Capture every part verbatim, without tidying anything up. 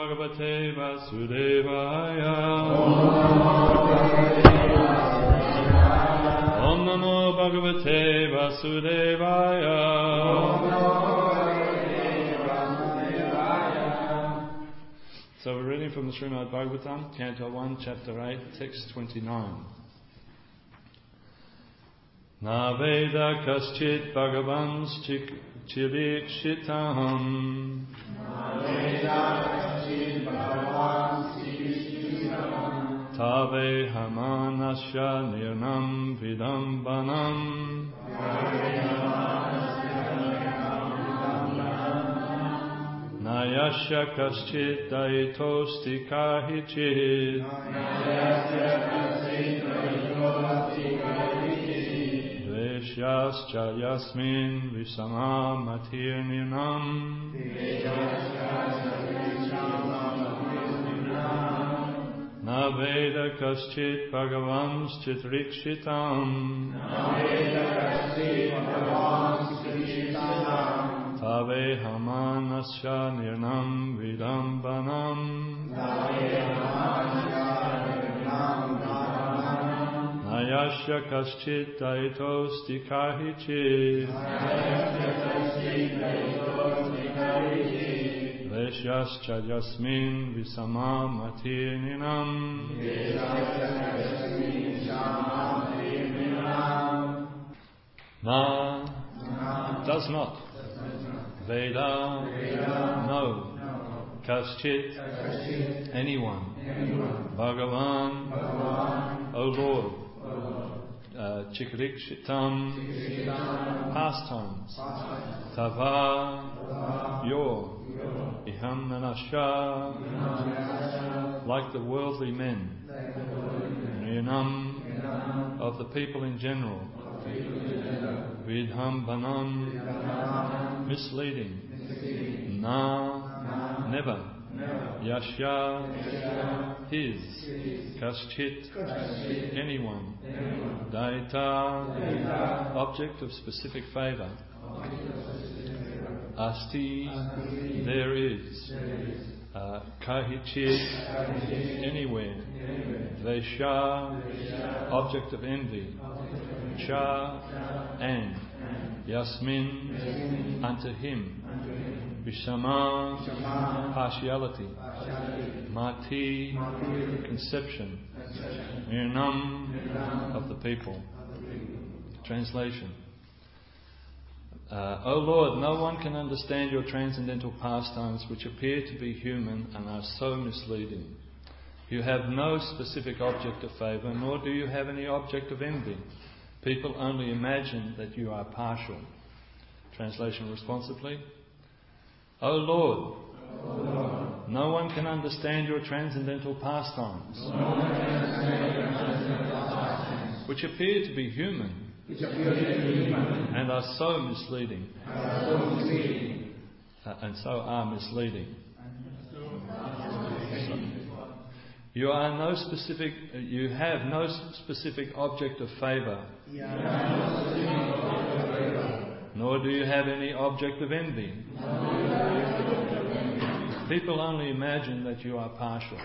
Bhagavate Vasudevaya. Om Namo Bhagavate Vasudevaya. So we're reading from the Srimad Bhagavatam, Canto one, Chapter eight, Text twenty-nine. Na Veda Kaschit Bhagavans Chilikshitam. Tave Hamanasya Nirnam Vidambanam. Nayasya Kaschit Daitosti Kahichit. Dveshyascha Yasmin Visama Matir Nirnam. Na Veda Kaschit Bhagavans Chitrikshitam. Tave Hamanasya Nirnam Vidambanam. Nayasya Kaschit Daitosti Kahichit. Veshyascha Yasmin Visama Matir Nirnam. Na does not. Veda, no. Kaschit, anyone. Bhagavan, O Lord. Uh, Chikrikshitam, pastimes. Tava, your. Iham Nanasha, like the worldly men. Nirnam, of the people in general. Vidham Banam, misleading. Na, never. Yashya, his. Kaschit, anyone. Daita, object of specific favour. Asti, there is. Uh, Kahichit, anywhere. Vesha, object of envy. Cha, and. Yasmin, unto him. Vishama, partiality. Mati, conception. Nirnam, of the people. Translation. Uh, O Lord, no one can understand your transcendental pastimes which appear to be human and are so misleading. You have no specific object of favour, nor do you have any object of envy. People only imagine that you are partial. Translation responsibly. O Lord, O Lord, no one can understand your transcendental pastimes, which appear to be human, and are so misleading, uh, and so are misleading. You are no specific. You have no specific object of favour, nor do you have any object of envy. People only imagine that you are partial.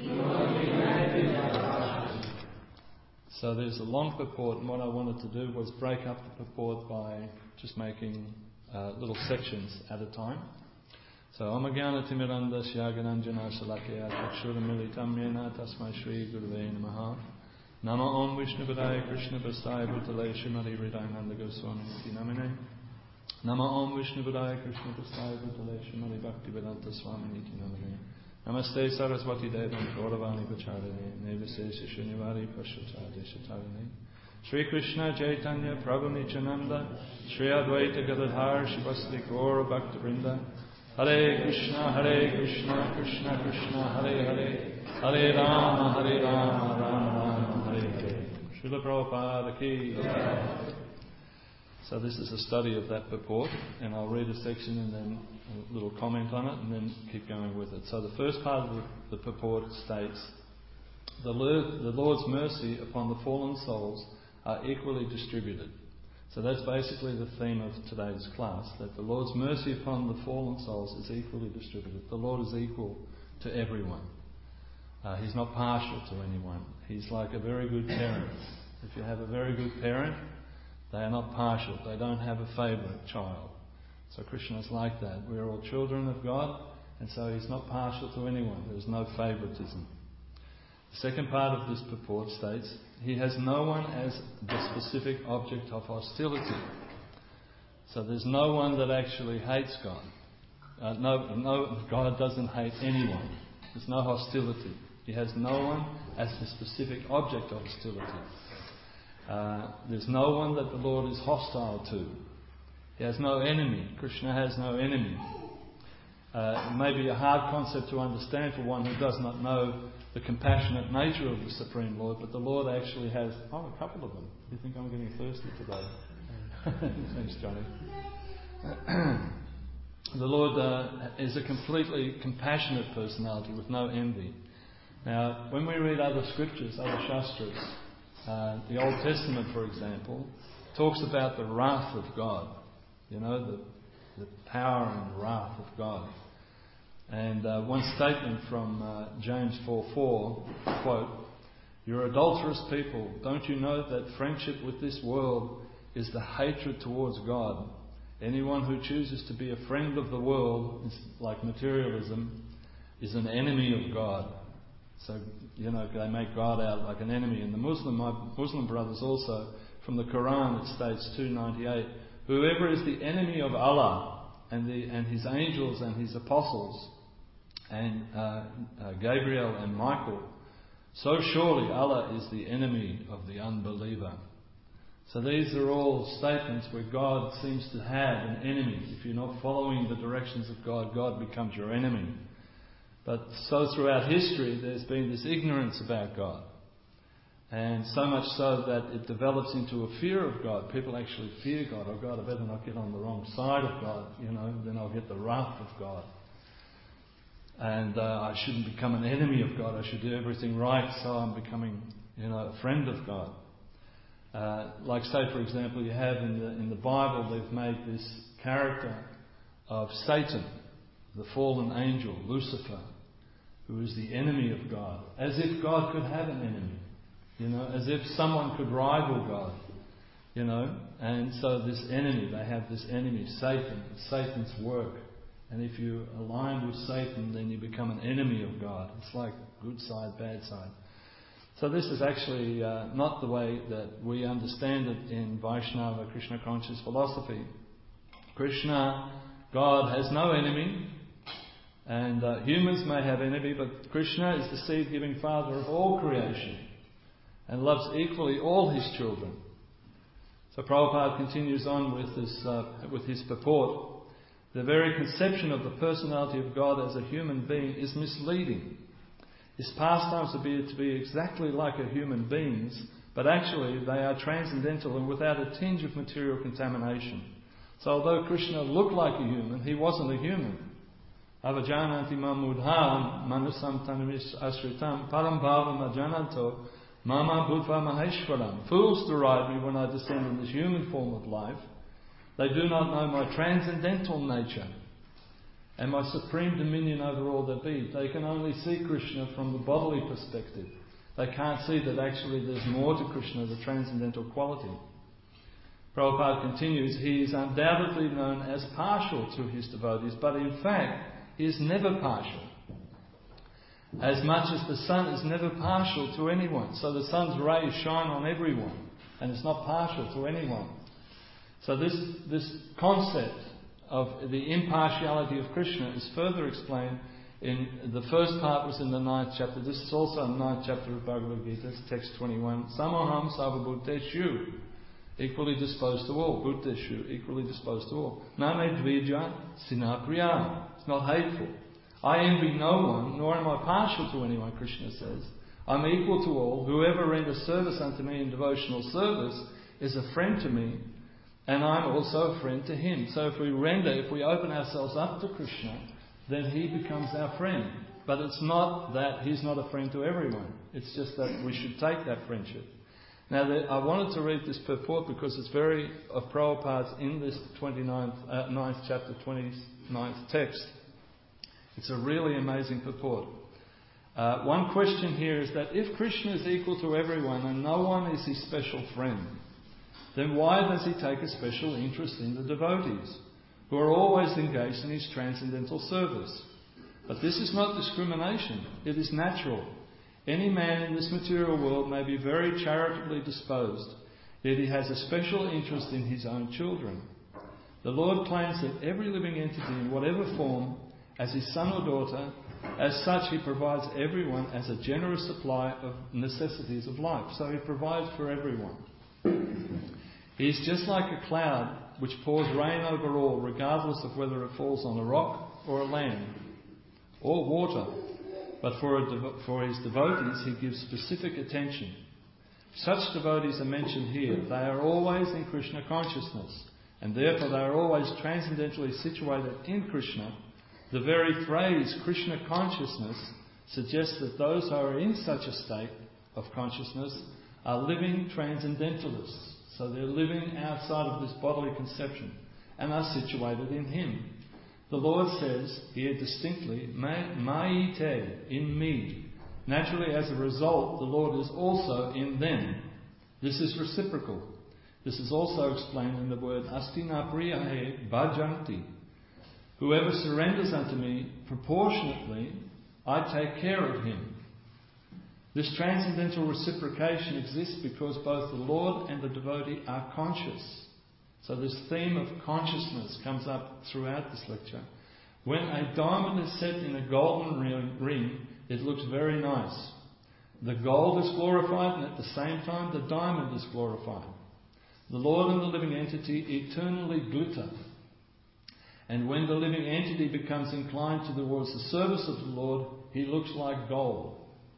So there's a long purport, and what I wanted to do was break up the purport by just making uh, little sections at a time. So Amagana Timiranda Syagananjana Salakya Chakshuramilitam Yena Tasmai Shri Guruve Namaha Nama Om Vishnu Padaya Krishna Bastaya Bhutale Shrimati Hridayananda Goswami Niti Namine Nama Om Vishnu Padaya Krishna Bastaya Bhutale Shrimati Bhakti Vedanta Swami Niti Namine Namaste Saraswati Devam Gauravani Pacharane Nevase Shishunivari Pashachade Shatarane Shri Krishna Chaitanya Prabhu Nityananda Shri Advaita Gadadhar Shivasli Gaura Bhakta Vrinda Hare Krishna Hare Krishna Krishna Krishna Hare Hare Hare Rama Hare Rama Rama Rama Hare Hare Srila Prabhupada Ki. So this is a study of that purport, and I'll read a section and then a little comment on it and then keep going with it. So the first part of the, the purport states, the Lord, the Lord's mercy upon the fallen souls are equally distributed. So that's basically the theme of today's class, that the Lord's mercy upon the fallen souls is equally distributed. The Lord is equal to everyone. Uh, he's not partial to anyone. He's like a very good parent. If you have a very good parent, they are not partial. They don't have a favourite child. So Krishna is like that. We are all children of God, and so He's not partial to anyone. There is no favouritism. The second part of this purport states, He has no one as the specific object of hostility. So there's no one that actually hates God. Uh, no, no, God doesn't hate anyone. There's no hostility. He has no one as the specific object of hostility. Uh, there's no one that the Lord is hostile to. He has no enemy. Krishna has no enemy. Uh, it may be a hard concept to understand for one who does not know the compassionate nature of the Supreme Lord, but the Lord actually has, oh, a couple of them. You think I'm getting thirsty today? Thanks, Johnny. The Lord uh, is a completely compassionate personality with no envy. Now, when we read other scriptures, other Shastras, uh, the Old Testament, for example, talks about the wrath of God. You know, the, the power and wrath of God. And uh, one statement from uh, James four four, quote, "You're adulterous people. Don't you know that friendship with this world is the hatred towards God? Anyone who chooses to be a friend of the world, like materialism, is an enemy of God." So, you know, they make God out like an enemy. And the Muslim, my Muslim brothers also, from the Quran, it states two ninety-eight, "Whoever is the enemy of Allah and the and His angels and His apostles, and uh, uh, Gabriel and Michael, so surely Allah is the enemy of the unbeliever." So these are all statements where God seems to have an enemy. If you're not following the directions of God, God becomes your enemy. But so throughout history, there's been this ignorance about God. And so much so that it develops into a fear of God. People actually fear God. Oh God, I better not get on the wrong side of God, you know, then I'll get the wrath of God. And uh, I shouldn't become an enemy of God. I should do everything right, so I'm becoming, you know, a friend of God. Uh, like, say, for example, you have in the in the Bible, they've made this character of Satan, the fallen angel, Lucifer, who is the enemy of God, as if God could have an enemy, you know, as if someone could rival God, you know. And so this enemy, they have this enemy, Satan, it's Satan's work. And if you align with Satan, then you become an enemy of God. It's like good side, bad side. So this is actually uh, not the way that we understand it in Vaishnava Krishna conscious philosophy. Krishna, God, has no enemy, and uh, humans may have enemy, but Krishna is the seed-giving Father of all creation and loves equally all His children. So Prabhupada continues on with this, uh, with his purport. The very conception of the personality of God as a human being is misleading. His pastimes appear to be exactly like a human being's, but actually they are transcendental and without a tinge of material contamination. So although Krishna looked like a human, he wasn't a human. Avajananti mamudham manusam tanamis asritam param bhavam ajananto mama bhutva maheshwaram. Fools deride me when I descend in this human form of life. They do not know my transcendental nature and my supreme dominion over all that be. They can only see Krishna from the bodily perspective. They can't see that actually there's more to Krishna, the transcendental quality. Prabhupada continues, he is undoubtedly known as partial to his devotees, but in fact, he is never partial. As much as the sun is never partial to anyone. So the sun's rays shine on everyone, and it's not partial to anyone. So this, this concept of the impartiality of Krishna is further explained in the first part was in the ninth chapter. This is also in the ninth chapter of Bhagavad Gita, text twenty-one. Samoham sarvabhuteshu, equally disposed to all. Bhuteshu, equally disposed to all. Name dvija sinapriya. It's not hateful. I envy no one, nor am I partial to anyone, Krishna says. I'm equal to all. Whoever renders service unto me in devotional service is a friend to me, and I'm also a friend to him. So if we render, if we open ourselves up to Krishna, then he becomes our friend. But it's not that he's not a friend to everyone. It's just that we should take that friendship. Now, I wanted to read this purport because it's very of Prabhupada's in this twenty-ninth, uh, ninth chapter, twenty-ninth text. It's a really amazing purport. Uh, one question here is that if Krishna is equal to everyone and no one is his special friend, then why does he take a special interest in the devotees, who are always engaged in his transcendental service? But this is not discrimination. It is natural. Any man in this material world may be very charitably disposed, yet he has a special interest in his own children. The Lord claims that every living entity in whatever form, as his son or daughter, as such he provides everyone as a generous supply of necessities of life. So he provides for everyone. He is just like a cloud which pours rain over all, regardless of whether it falls on a rock or a land or water. But for, a devo- for his devotees he gives specific attention. Such devotees are mentioned here. They are always in Krishna consciousness, and therefore they are always transcendently situated in Krishna. The very phrase Krishna consciousness suggests that those who are in such a state of consciousness are living transcendentalists. So they're living outside of this bodily conception and are situated in Him. The Lord says here distinctly, Maite, in me. Naturally, as a result, the Lord is also in them. This is reciprocal. This is also explained in the word Astina Priyahe Bhajanti. Whoever surrenders unto me proportionately, I take care of him. This transcendental reciprocation exists because both the Lord and the devotee are conscious. So this theme of consciousness comes up throughout this lecture. When a diamond is set in a golden ring, it looks very nice. The gold is glorified, and at the same time the diamond is glorified. The Lord and the living entity eternally glitter. And when the living entity becomes inclined towards the service of the Lord, he looks like gold.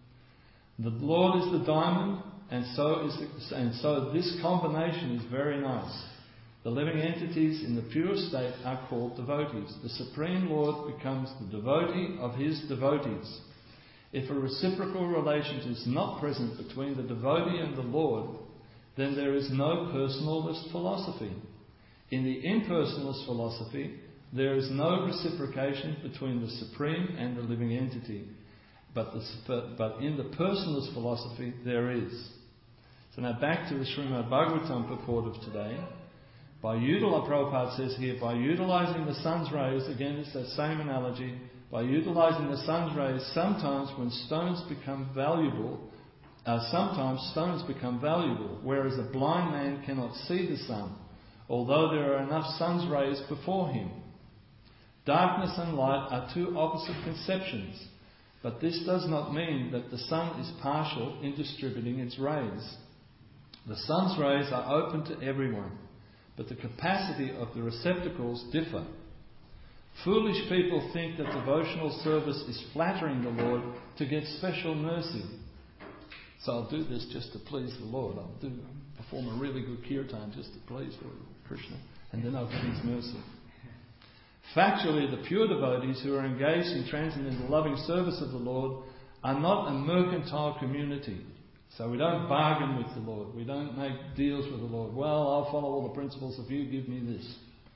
The Lord is the diamond, and so is the, and so this combination is very nice. The living entities in the pure state are called devotees. The Supreme Lord becomes the devotee of His devotees. If a reciprocal relation is not present between the devotee and the Lord, then there is no personalist philosophy. In the impersonalist philosophy, there is no reciprocation between the Supreme and the living entity. But, the, but in the personalist philosophy, there is. So now back to the Srimad Bhagavatam purport of today. By util- Prabhupada says here, by utilising the sun's rays, again it's that same analogy, by utilising the sun's rays, sometimes when stones become valuable, uh, sometimes stones become valuable, whereas a blind man cannot see the sun, although there are enough sun's rays before him. Darkness and light are two opposite conceptions, but this does not mean that the sun is partial in distributing its rays. The sun's rays are open to everyone, but the capacity of the receptacles differ. Foolish people think that devotional service is flattering the Lord to get special mercy. So I'll do this just to please the Lord. I'll do perform a really good kirtan just to please Lord Krishna, and then I'll get His mercy. Factually, the pure devotees who are engaged in transcendental loving service of the Lord are not a mercantile community. So we don't bargain with the Lord. We don't make deals with the Lord. Well, I'll follow all the principles if you give me this.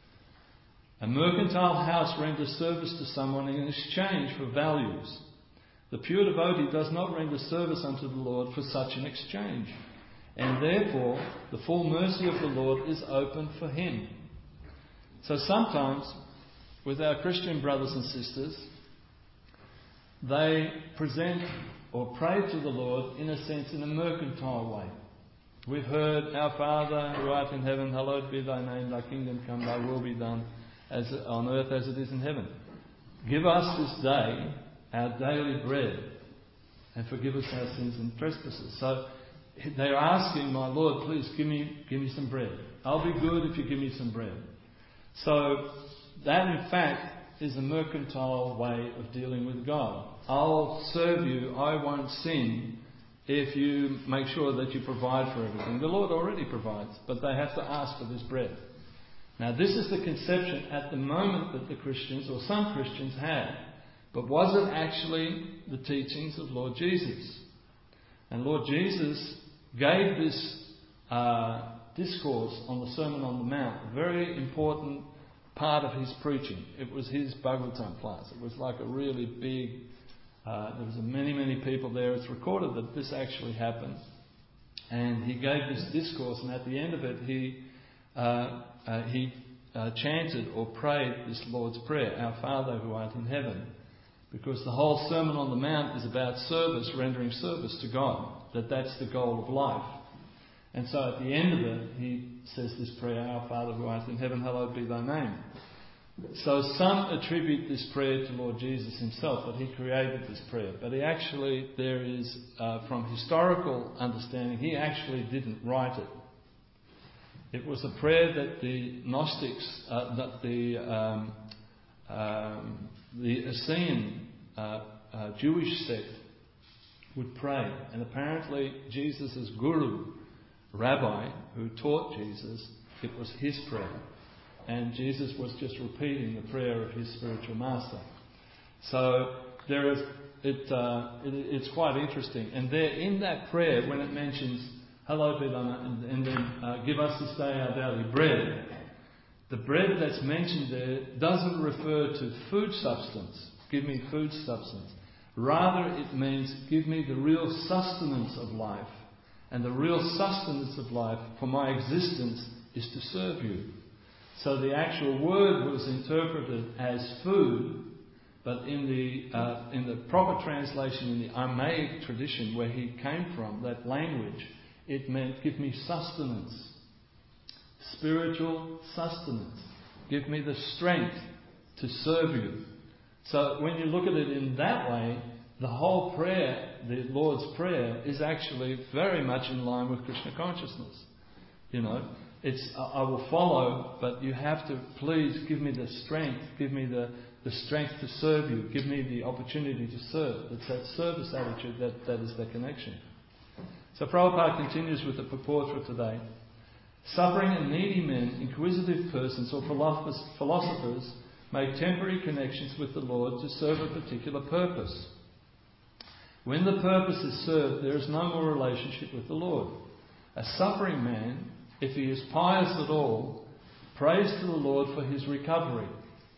A mercantile house renders service to someone in exchange for values. The pure devotee does not render service unto the Lord for such an exchange. And therefore, the full mercy of the Lord is open for him. So sometimes, with our Christian brothers and sisters, they present or pray to the Lord, in a sense, in a mercantile way. We've heard, Our Father, who art in heaven, hallowed be thy name, thy kingdom come, thy will be done as on earth as it is in heaven. Give us this day our daily bread, and forgive us our sins and trespasses. So they're asking, my Lord, please give me, give me some bread. I'll be good if you give me some bread. So that, in fact, is a mercantile way of dealing with God. I'll serve you, I won't sin, if you make sure that you provide for everything. The Lord already provides, but they have to ask for this bread. Now, this is the conception at the moment that the Christians, or some Christians, had. But was it actually the teachings of Lord Jesus? And Lord Jesus gave this uh, discourse on the Sermon on the Mount, a very important part of his preaching. It was his Bhagavatam class. It was like a really big, uh, there was many, many people there. It's recorded that this actually happened. And he gave this discourse, and at the end of it, he uh, uh, he uh, chanted or prayed this Lord's Prayer, Our Father who art in heaven. Because the whole Sermon on the Mount is about service, rendering service to God. That that's the goal of life. And so at the end of it, he says this prayer, Our Father who art in heaven, hallowed be thy name. So some attribute this prayer to Lord Jesus himself, that he created this prayer. But he actually, there is, uh, from historical understanding, he actually didn't write it. It was a prayer that the Gnostics, uh, that the um, um, the Essene uh, uh, Jewish sect would pray. And apparently Jesus' guru, rabbi, who taught Jesus, it was his prayer. And Jesus was just repeating the prayer of his spiritual master. So there is it, uh, it. It's quite interesting. And there, in that prayer, when it mentions "Hallowed be thy name," and then uh, "Give us this day our daily bread," the bread that's mentioned there doesn't refer to food substance. Give me food substance. Rather, it means give me the real sustenance of life. And the real sustenance of life for my existence is to serve you. So the actual word was interpreted as food, but in the uh, in the proper translation, in the Aramaic tradition where he came from, that language, it meant give me sustenance, spiritual sustenance. Give me the strength to serve you. So when you look at it in that way, the whole prayer, the Lord's Prayer, is actually very much in line with Krishna consciousness. You know, it's I will follow, but you have to please give me the strength, give me the, the strength to serve you, give me the opportunity to serve. It's that service attitude that, that is the connection. So Prabhupada continues with the purport for today. Suffering and needy men, inquisitive persons or philosophers make temporary connections with the Lord to serve a particular purpose. When the purpose is served, there is no more relationship with the Lord. A suffering man, if he is pious at all, prays to the Lord for his recovery.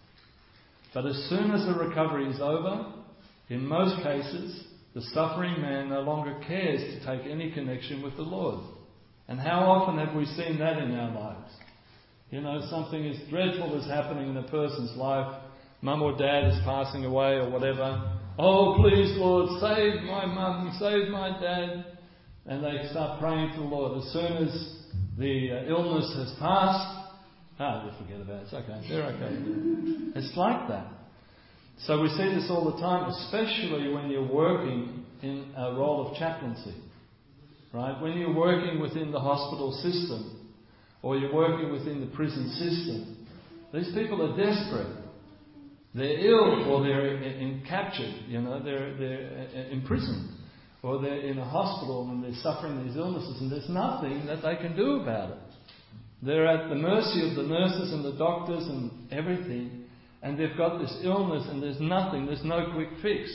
But as soon as the recovery is over, in most cases, the suffering man no longer cares to take any connection with the Lord. And how often have we seen that in our lives? You know, something as dreadful is happening in a person's life. Mum or dad is passing away or whatever. Oh, please, Lord, save my mum, save my dad. And they start praying to the Lord. As soon as the uh, illness has passed, ah, we'll forget about it. It's okay. They're okay. It's like that. So we see this all the time, especially when you're working in a role of chaplaincy. Right? When you're working within the hospital system, or you're working within the prison system, these people are desperate. They're ill, or they're in, in captured, you know, they're, they're imprisoned, or they're in a hospital and they're suffering these illnesses, and there's nothing that they can do about it. They're at the mercy of the nurses and the doctors and everything, and they've got this illness and there's nothing, there's no quick fix.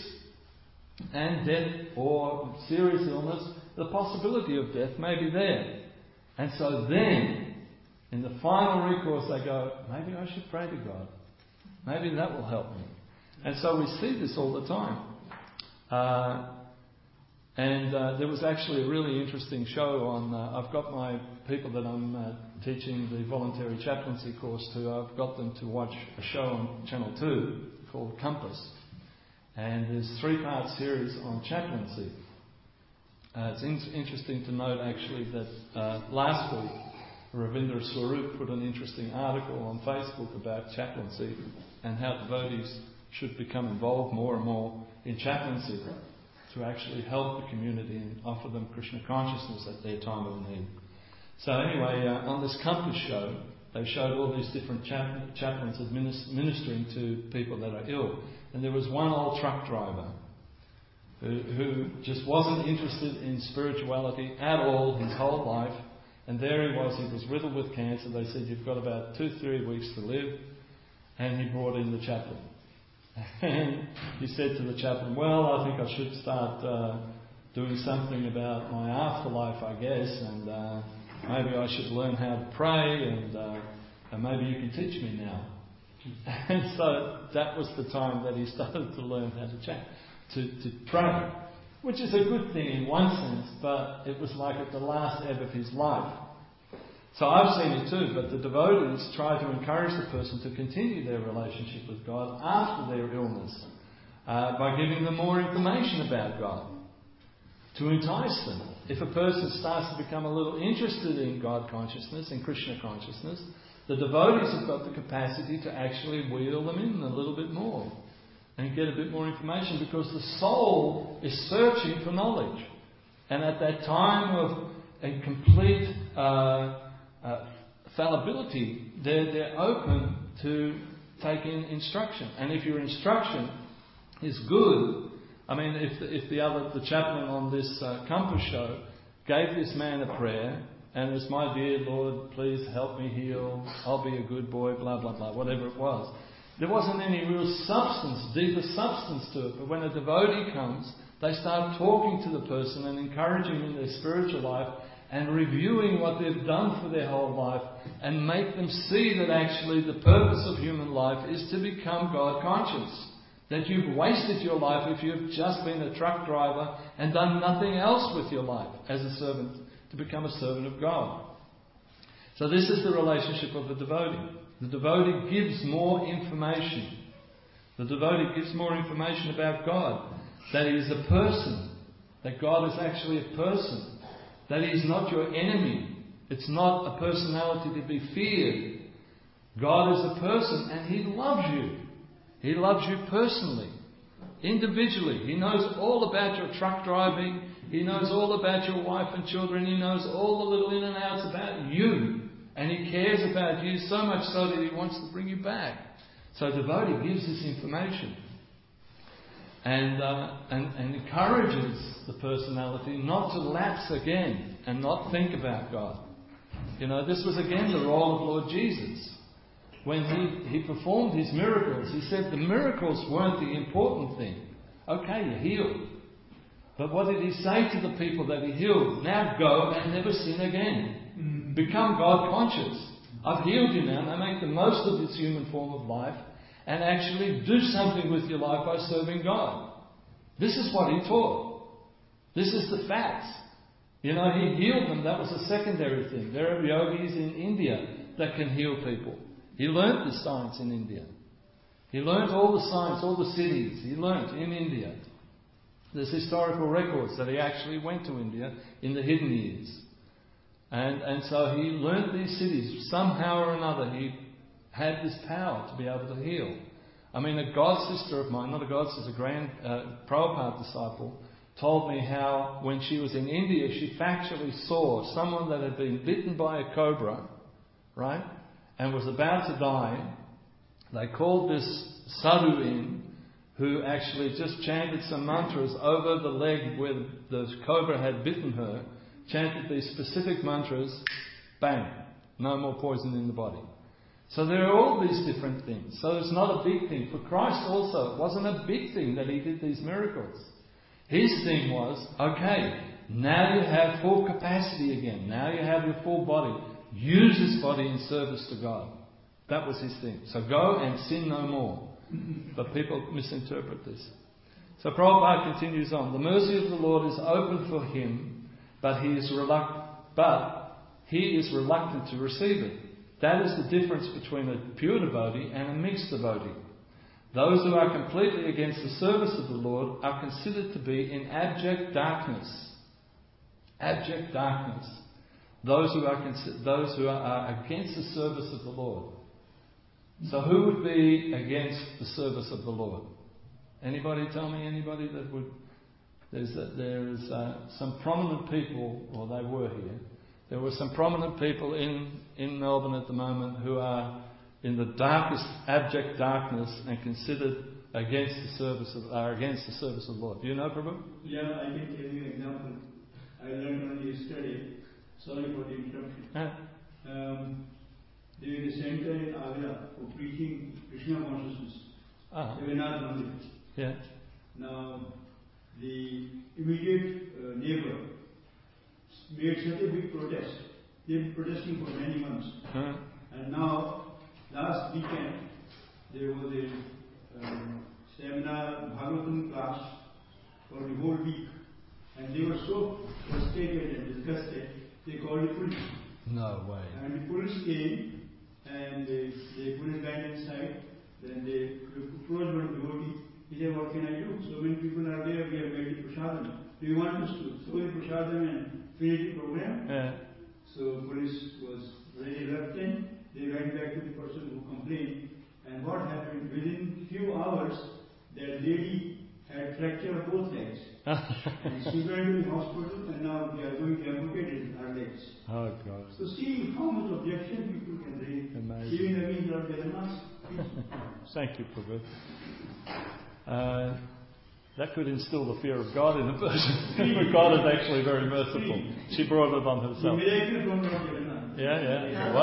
And death or serious illness, the possibility of death may be there. And so then, in the final recourse, they go, maybe I should pray to God. Maybe that will help me. And so we see this all the time. Uh, and uh, there was actually a really interesting show on... Uh, I've got my people that I'm uh, teaching the voluntary chaplaincy course to, I've got them to watch a show on Channel two called Compass. And there's a three-part series on chaplaincy. Uh, it's in- interesting to note actually that uh, last week Ravindra Swarup put an interesting article on Facebook about chaplaincy and how devotees should become involved more and more in chaplaincy to actually help the community and offer them Krishna consciousness at their time of need. So anyway, uh, on this Compass show, they showed all these different chap- chaplains administ- ministering to people that are ill. And there was one old truck driver who, who just wasn't interested in spirituality at all his whole life. And there he was, he was riddled with cancer. They said, you've got about two, three weeks to live. And he brought in the chaplain. And he said to the chaplain, well, I think I should start uh, doing something about my afterlife, I guess. And uh, maybe I should learn how to pray. And, uh, and maybe you can teach me now. And so that was the time that he started to learn how to chat, to, to pray, which is a good thing in one sense, but it was like at the last ebb of his life. So I've seen it too, but the devotees try to encourage the person to continue their relationship with God after their illness uh, by giving them more information about God, to entice them. If a person starts to become a little interested in God consciousness, in Krishna consciousness, the devotees have got the capacity to actually wheel them in a little bit more and get a bit more information, because the soul is searching for knowledge. And at that time of a complete uh, uh, fallibility, they're, they're open to taking instruction. And if your instruction is good, I mean, if the, if the other, the chaplain on this uh, Compass show gave this man a prayer, and it was, my dear Lord, please help me heal, I'll be a good boy, blah, blah, blah, whatever it was. There wasn't any real substance, deeper substance to it. But when a devotee comes, they start talking to the person and encouraging them in their spiritual life and reviewing what they've done for their whole life, and make them see that actually the purpose of human life is to become God conscious. That you've wasted your life if you've just been a truck driver and done nothing else with your life as a servant, to become a servant of God. So this is the relationship of the devotee. The devotee gives more information. The devotee gives more information about God. That He is a person. That God is actually a person. That He is not your enemy. It's not a personality to be feared. God is a person and He loves you. He loves you personally, individually. He knows all about your truck driving. He knows all about your wife and children. He knows all the little in and outs about you. And He cares about you so much so that He wants to bring you back. So devotee gives this information. And, uh, and, and encourages the personality not to lapse again and not think about God. You know, this was again the role of Lord Jesus. When he, he performed His miracles, He said the miracles weren't the important thing. Okay, you healed. But what did He say to the people that He healed? Now go and never sin again. Mm. Become God conscious. I've healed you now. Now make the most of this human form of life and actually do something with your life by serving God. This is what He taught. This is the facts. You know, He healed them. That was a secondary thing. There are yogis in India that can heal people. He learnt the science in India. He learnt all the science, all the cities. He learnt in India. There's historical records that he actually went to India in the hidden years. And, and so he learnt these cities. Somehow or another he had this power to be able to heal. I mean, a god sister of mine, not a god sister, a grand uh, Prabhupada disciple, told me how when she was in India she factually saw someone that had been bitten by a cobra, right, and was about to die. They called this sadhu in, who actually just chanted some mantras over the leg where the cobra had bitten her, chanted these specific mantras, bang, no more poison in the body. So there are all these different things. So it's not a big thing. For Christ also, it wasn't a big thing that He did these miracles. His thing was, okay, now you have full capacity again. Now you have your full body. Use this body in service to God. That was His thing. So go and sin no more. But people misinterpret this. So Prabhupada continues on. The mercy of the Lord is open for him, but he is reluctant. But he is reluctant to receive it. That is the difference between a pure devotee and a mixed devotee. Those who are completely against the service of the Lord are considered to be in abject darkness. Abject darkness. Those who are consi- those who are against the service of the Lord. So who would be against the service of the Lord? Anybody tell me anybody that would... There's, a, there's uh, some prominent people, or they were here, there were some prominent people in, in Melbourne at the moment who are in the darkest, abject darkness and considered against the service of, are against the service of the Lord. Do you know, Prabhu? Yeah, I can tell you an example. I learned only yesterday. Sorry for the interruption. Yeah. Um, there is a center in Agra for preaching Krishna consciousness. Ah. Devanad Mandir. Yeah. Now, the immediate uh, neighbor made such a big protest. They've been protesting for many months. Huh? And now, last weekend, there was a um, seminar, Bhagavatam class for the whole week. And they were so frustrated and disgusted, they called the police. No way. And the police came and they, they put his guy inside. Then they approached one of the devotees. He said, what can I do? So many people are there, we have made the prasadam. Do you want us to throw the prasadam and finish the program? Yeah. So police was very reluctant. They went back to the person who complained. And what happened? Within few hours, that lady had fracture of both legs. And she went to the hospital and now they are going to amputate her legs. Oh God. So see how much objection people can raise. Amazing. Even against Lord Jagannath. Thank you, Prabhu. Uh, that could instill the fear of God in a person. But God is actually very merciful. She brought it on herself. The miracle from Lord Jagannath. Yeah, yeah.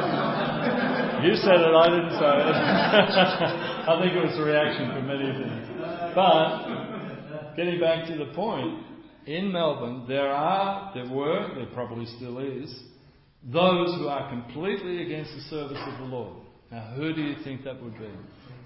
Well, you said it, I didn't say it. I think it was a reaction from many things. But, getting back to the point, in Melbourne, there are, there were, there probably still is, those who are completely against the service of the Lord. Now, who do you think that would be?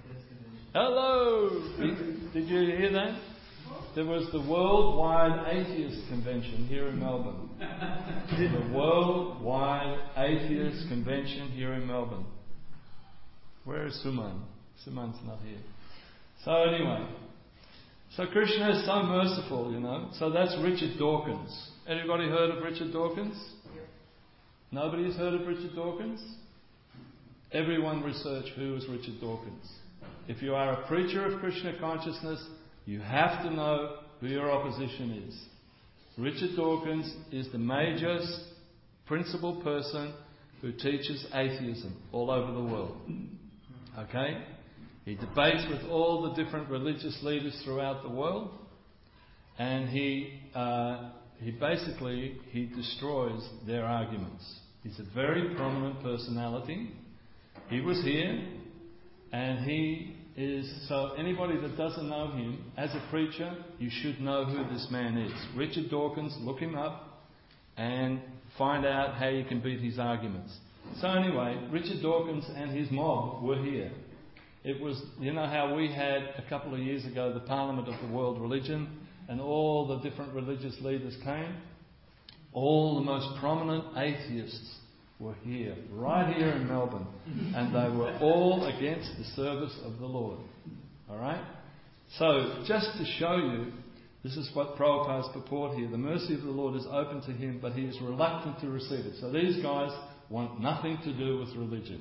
Hello! Did you hear that? There was the Worldwide Atheist Convention here in Melbourne. The Worldwide Atheist Convention here in Melbourne. Where is Suman? Suman's not here. So anyway, so Krishna is so merciful, you know. So that's Richard Dawkins. Anybody heard of Richard Dawkins? Yep. Nobody's heard of Richard Dawkins? Everyone research who is Richard Dawkins. If you are a preacher of Krishna consciousness, you have to know who your opposition is. Richard Dawkins is the major principal person who teaches atheism all over the world. Okay? He debates with all the different religious leaders throughout the world, and he uh, he basically he destroys their arguments. He's a very prominent personality. He was here, and he is, so anybody that doesn't know him, as a preacher, you should know who this man is. Richard Dawkins, look him up and find out how you can beat his arguments. So anyway, Richard Dawkins and his mob were here. It was, you know how we had a couple of years ago the Parliament of the World Religion, and all the different religious leaders came? All the most prominent atheists were here, right here in Melbourne, and they were all against the service of the Lord. Alright? So, just to show you, this is what Prabhupada's purport here. The mercy of the Lord is open to him, but he is reluctant to receive it. So these guys want nothing to do with religion.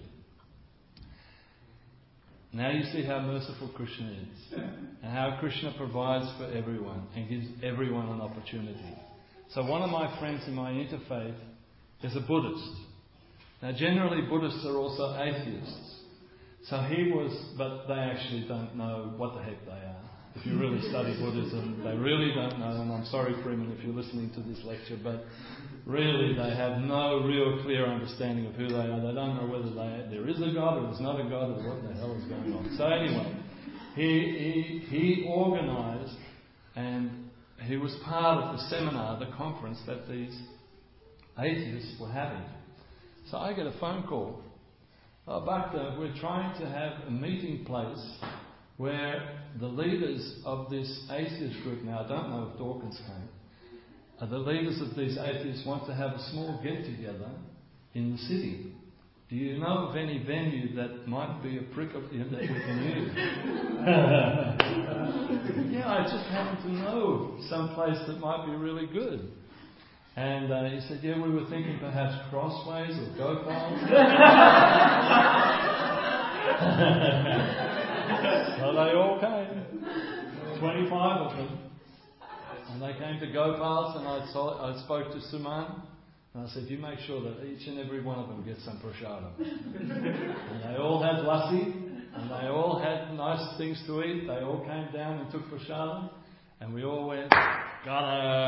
Now you see how merciful Krishna is, and how Krishna provides for everyone and gives everyone an opportunity. So one of my friends in my interfaith is a Buddhist. Now generally Buddhists are also atheists. So he was, but they actually don't know what the heck they are. If you really study Buddhism, they really don't know, and I'm sorry, Freeman, if you're listening to this lecture, but really they have no real clear understanding of who they are. They don't know whether they, there is a God or there's not a God or what the hell is going on. So anyway, he, he, he organised, and he was part of the seminar, the conference that these atheists were having. So I get a phone call. Oh, Bhakta, we're trying to have a meeting place where the leaders of this atheist group, now I don't know if Dawkins came, uh, the leaders of these atheists want to have a small get-together in the city. Do you know of any venue that might be applicable that we can use? Yeah, I just happen to know some place that might be really good. And uh, he said, yeah, we were thinking perhaps Crossways or Gopal. So they all came, twenty-five of them. And they came to Gopal's, and I, saw, I spoke to Suman, and I said, you make sure that each and every one of them gets some prasadam. And they all had lassi, and they all had nice things to eat. They all came down and took prasadam, and we all went, got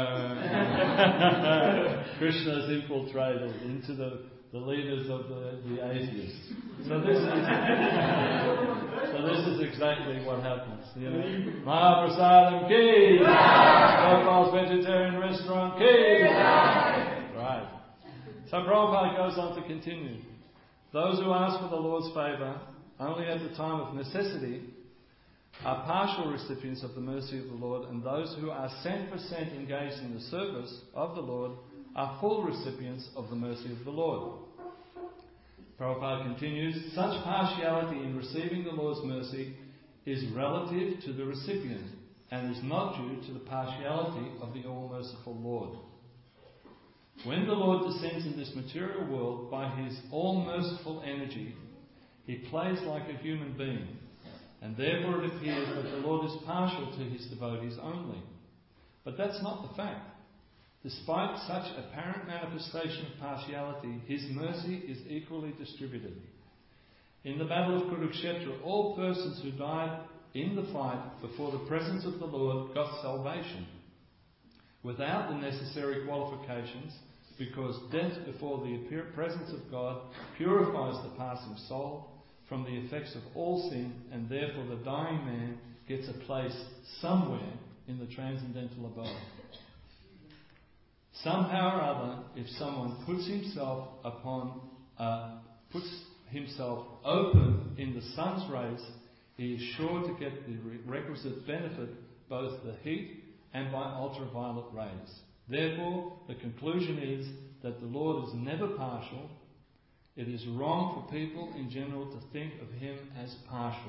her. Krishna's infiltrated into the, the leaders of the, the atheists. So this is so this is exactly what happens. You know, Mahaprasadam ki, Gopal's vegetarian restaurant ki. Right. So Prabhupada goes on to continue. Those who ask for the Lord's favour only at the time of necessity, are partial recipients of the mercy of the Lord, and those who are cent percent engaged in the service of the Lord are full recipients of the mercy of the Lord. Prabhupada continues, such partiality in receiving the Lord's mercy is relative to the recipient and is not due to the partiality of the all-merciful Lord. When the Lord descends in this material world by His all-merciful energy, He plays like a human being, and therefore it appears that the Lord is partial to His devotees only. But that's not the fact. Despite such apparent manifestation of partiality, His mercy is equally distributed. In the battle of Kurukshetra, all persons who died in the fight before the presence of the Lord got salvation, without the necessary qualifications, because death before the presence of God purifies the passing soul from the effects of all sin, and therefore the dying man gets a place somewhere in the transcendental abode. Somehow or other, if someone puts himself upon, uh, puts himself open in the sun's rays, he is sure to get the requisite benefit, both the heat and by ultraviolet rays. Therefore, the conclusion is that the Lord is never partial. It is wrong for people in general to think of Him as partial.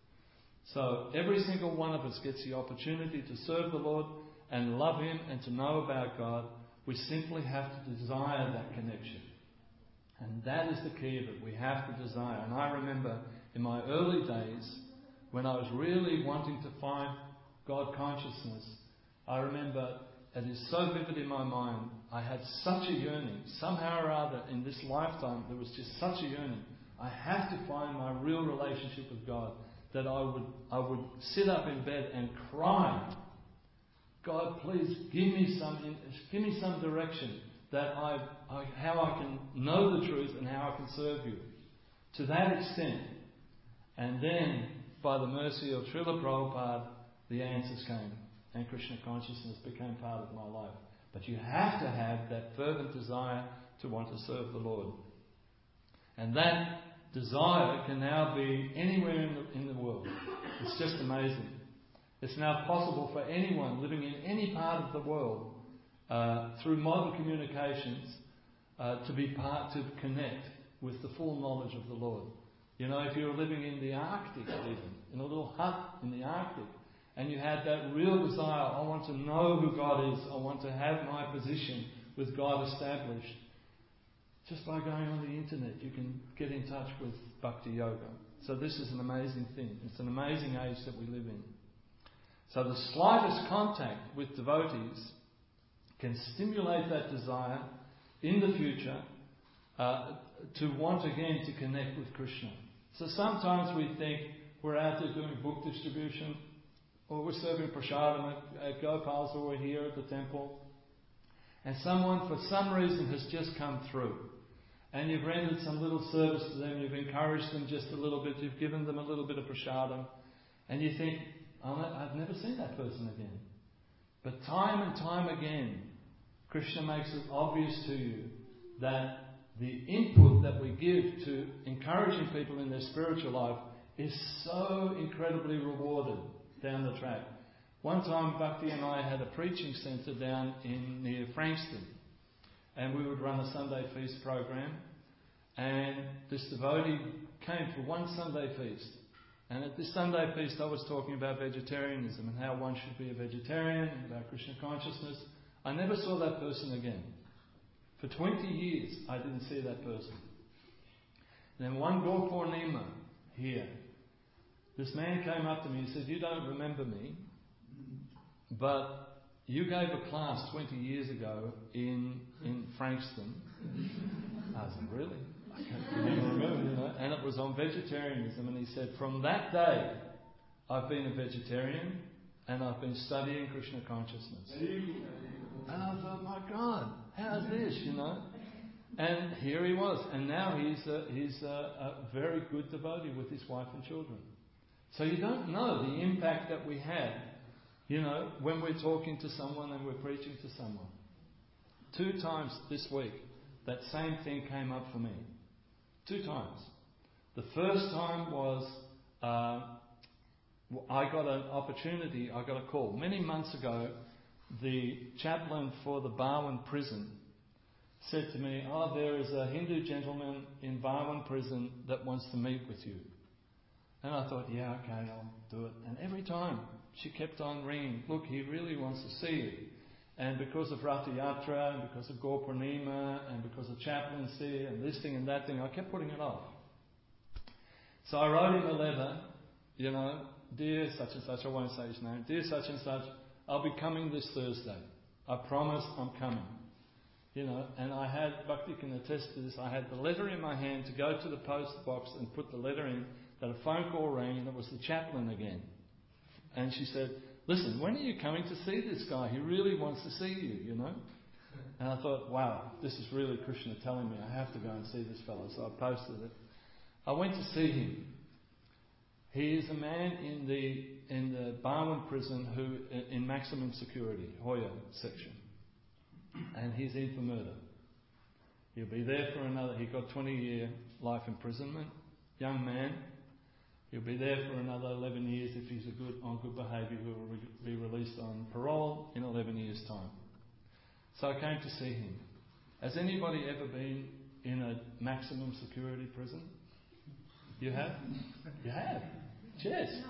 So, every single one of us gets the opportunity to serve the Lord and love Him and to know about God. We simply have to desire that connection. And that is the key of it. We have to desire. And I remember in my early days, when I was really wanting to find God consciousness, I remember, it is so vivid in my mind, I had such a yearning. Somehow or other, in this lifetime, there was just such a yearning. I have to find my real relationship with God, that I would, I would sit up in bed and cry, God, please give me some, give me some direction that I, I, how I can know the truth and how I can serve You. To that extent. And then, by the mercy of Srila Prabhupada, the answers came, and Krishna consciousness became part of my life. But you have to have that fervent desire to want to serve the Lord. And that desire can now be anywhere in the, in the world. It's just amazing. It's now possible for anyone living in any part of the world, uh, through modern communications, uh, to be part, to connect with the full knowledge of the Lord. You know, if you were living in the Arctic even, in a little hut in the Arctic, and you had that real desire, I want to know who God is, I want to have my position with God established, just by going on the internet you can get in touch with Bhakti Yoga. So this is an amazing thing. It's an amazing age that we live in. So the slightest contact with devotees can stimulate that desire in the future uh, to want again to connect with Krishna. So sometimes we think we're out there doing book distribution, or we're serving prasadam at, at Gopal's, or we're here at the temple, and someone for some reason has just come through, and you've rendered some little service to them, you've encouraged them just a little bit, you've given them a little bit of prasadam, and you think, oh, I've never seen that person again. But time and time again, Krishna makes it obvious to you that the input that we give to encouraging people in their spiritual life is so incredibly rewarded down the track. One time, Bhakti and I had a preaching centre down in near Frankston, and we would run a Sunday feast program, and this devotee came for one Sunday feast. And at this Sunday feast I was talking about vegetarianism and how one should be a vegetarian and about Krishna consciousness. I never saw that person again. For twenty years I didn't see that person. And then one Gaur Purnima here, this man came up to me and said, you don't remember me, but you gave a class twenty years ago in in Frankston. I said, really? I can't even remember, you know. And it was on vegetarianism, and he said, from that day I've been a vegetarian and I've been studying Krishna consciousness. And I thought, my God, how's this, you know? And here he was, and now he's a, he's a, a very good devotee with his wife and children. So you don't know the impact that we have, you know, when we're talking to someone and we're preaching to someone. Two times this week, that same thing came up for me. Two times. The first time was uh, I got an opportunity, I got a call. Many months ago, the chaplain for the Barwon prison said to me, oh, there is a Hindu gentleman in Barwon prison that wants to meet with you. And I thought, yeah, okay, I'll do it. And every time she kept on ringing, look, he really wants to see you. And because of Ratha Yatra, and because of Gaur Purnima, and because of chaplaincy, and this thing and that thing, I kept putting it off. So I wrote him a letter, you know, dear such and such, I won't say his name, dear such and such, I'll be coming this Thursday. I promise I'm coming. You know, and I had, Bhakti can attest to this, I had the letter in my hand to go to the post box and put the letter in, that a phone call rang, and it was the chaplain again. And she said, listen, when are you coming to see this guy? He really wants to see you, you know. And I thought, wow, this is really Krishna telling me I have to go and see this fellow. So I posted it. I went to see him. He is a man in the in the Barwon prison who in maximum security, Hoya section. And he's in for murder. He'll be there for another, he got twenty year life imprisonment. Young man. He'll be there for another eleven years if he's a good on good behaviour. He will re- be released on parole in eleven years' time. So I came to see him. Has anybody ever been in a maximum security prison? You have? You have? Yes.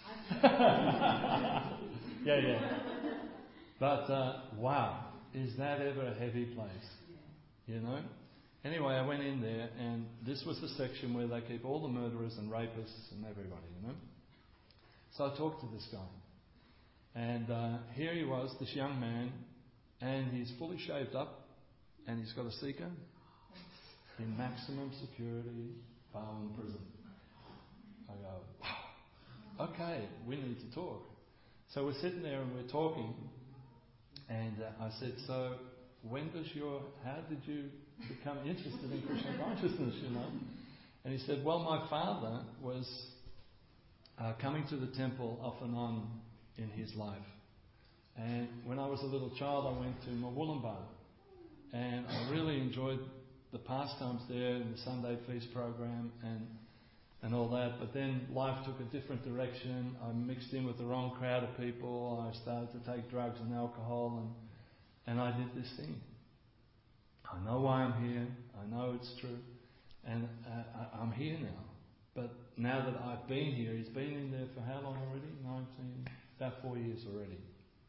yeah, yeah. But uh, wow, is that ever a heavy place? You know? Anyway, I went in there, and this was the section where they keep all the murderers and rapists and everybody, you know. So I talked to this guy. And uh, here he was, this young man, and he's fully shaved up, and he's got a seeker in maximum security Barwon prison. I go, wow, okay, we need to talk. So we're sitting there and we're talking, and uh, I said, so when does your, how did you become interested in Krishna consciousness, you know? And he said, well, my father was uh, coming to the temple off and on in his life. And when I was a little child, I went to Mawulambar. And I really enjoyed the pastimes there and the Sunday feast program and and all that. But then life took a different direction. I mixed in with the wrong crowd of people. I started to take drugs and alcohol, and and I did this thing. I know why I'm here. I know it's true. And uh, I, I'm here now. But now that I've been here, he's been in there for how long already? nineteen, about four years already.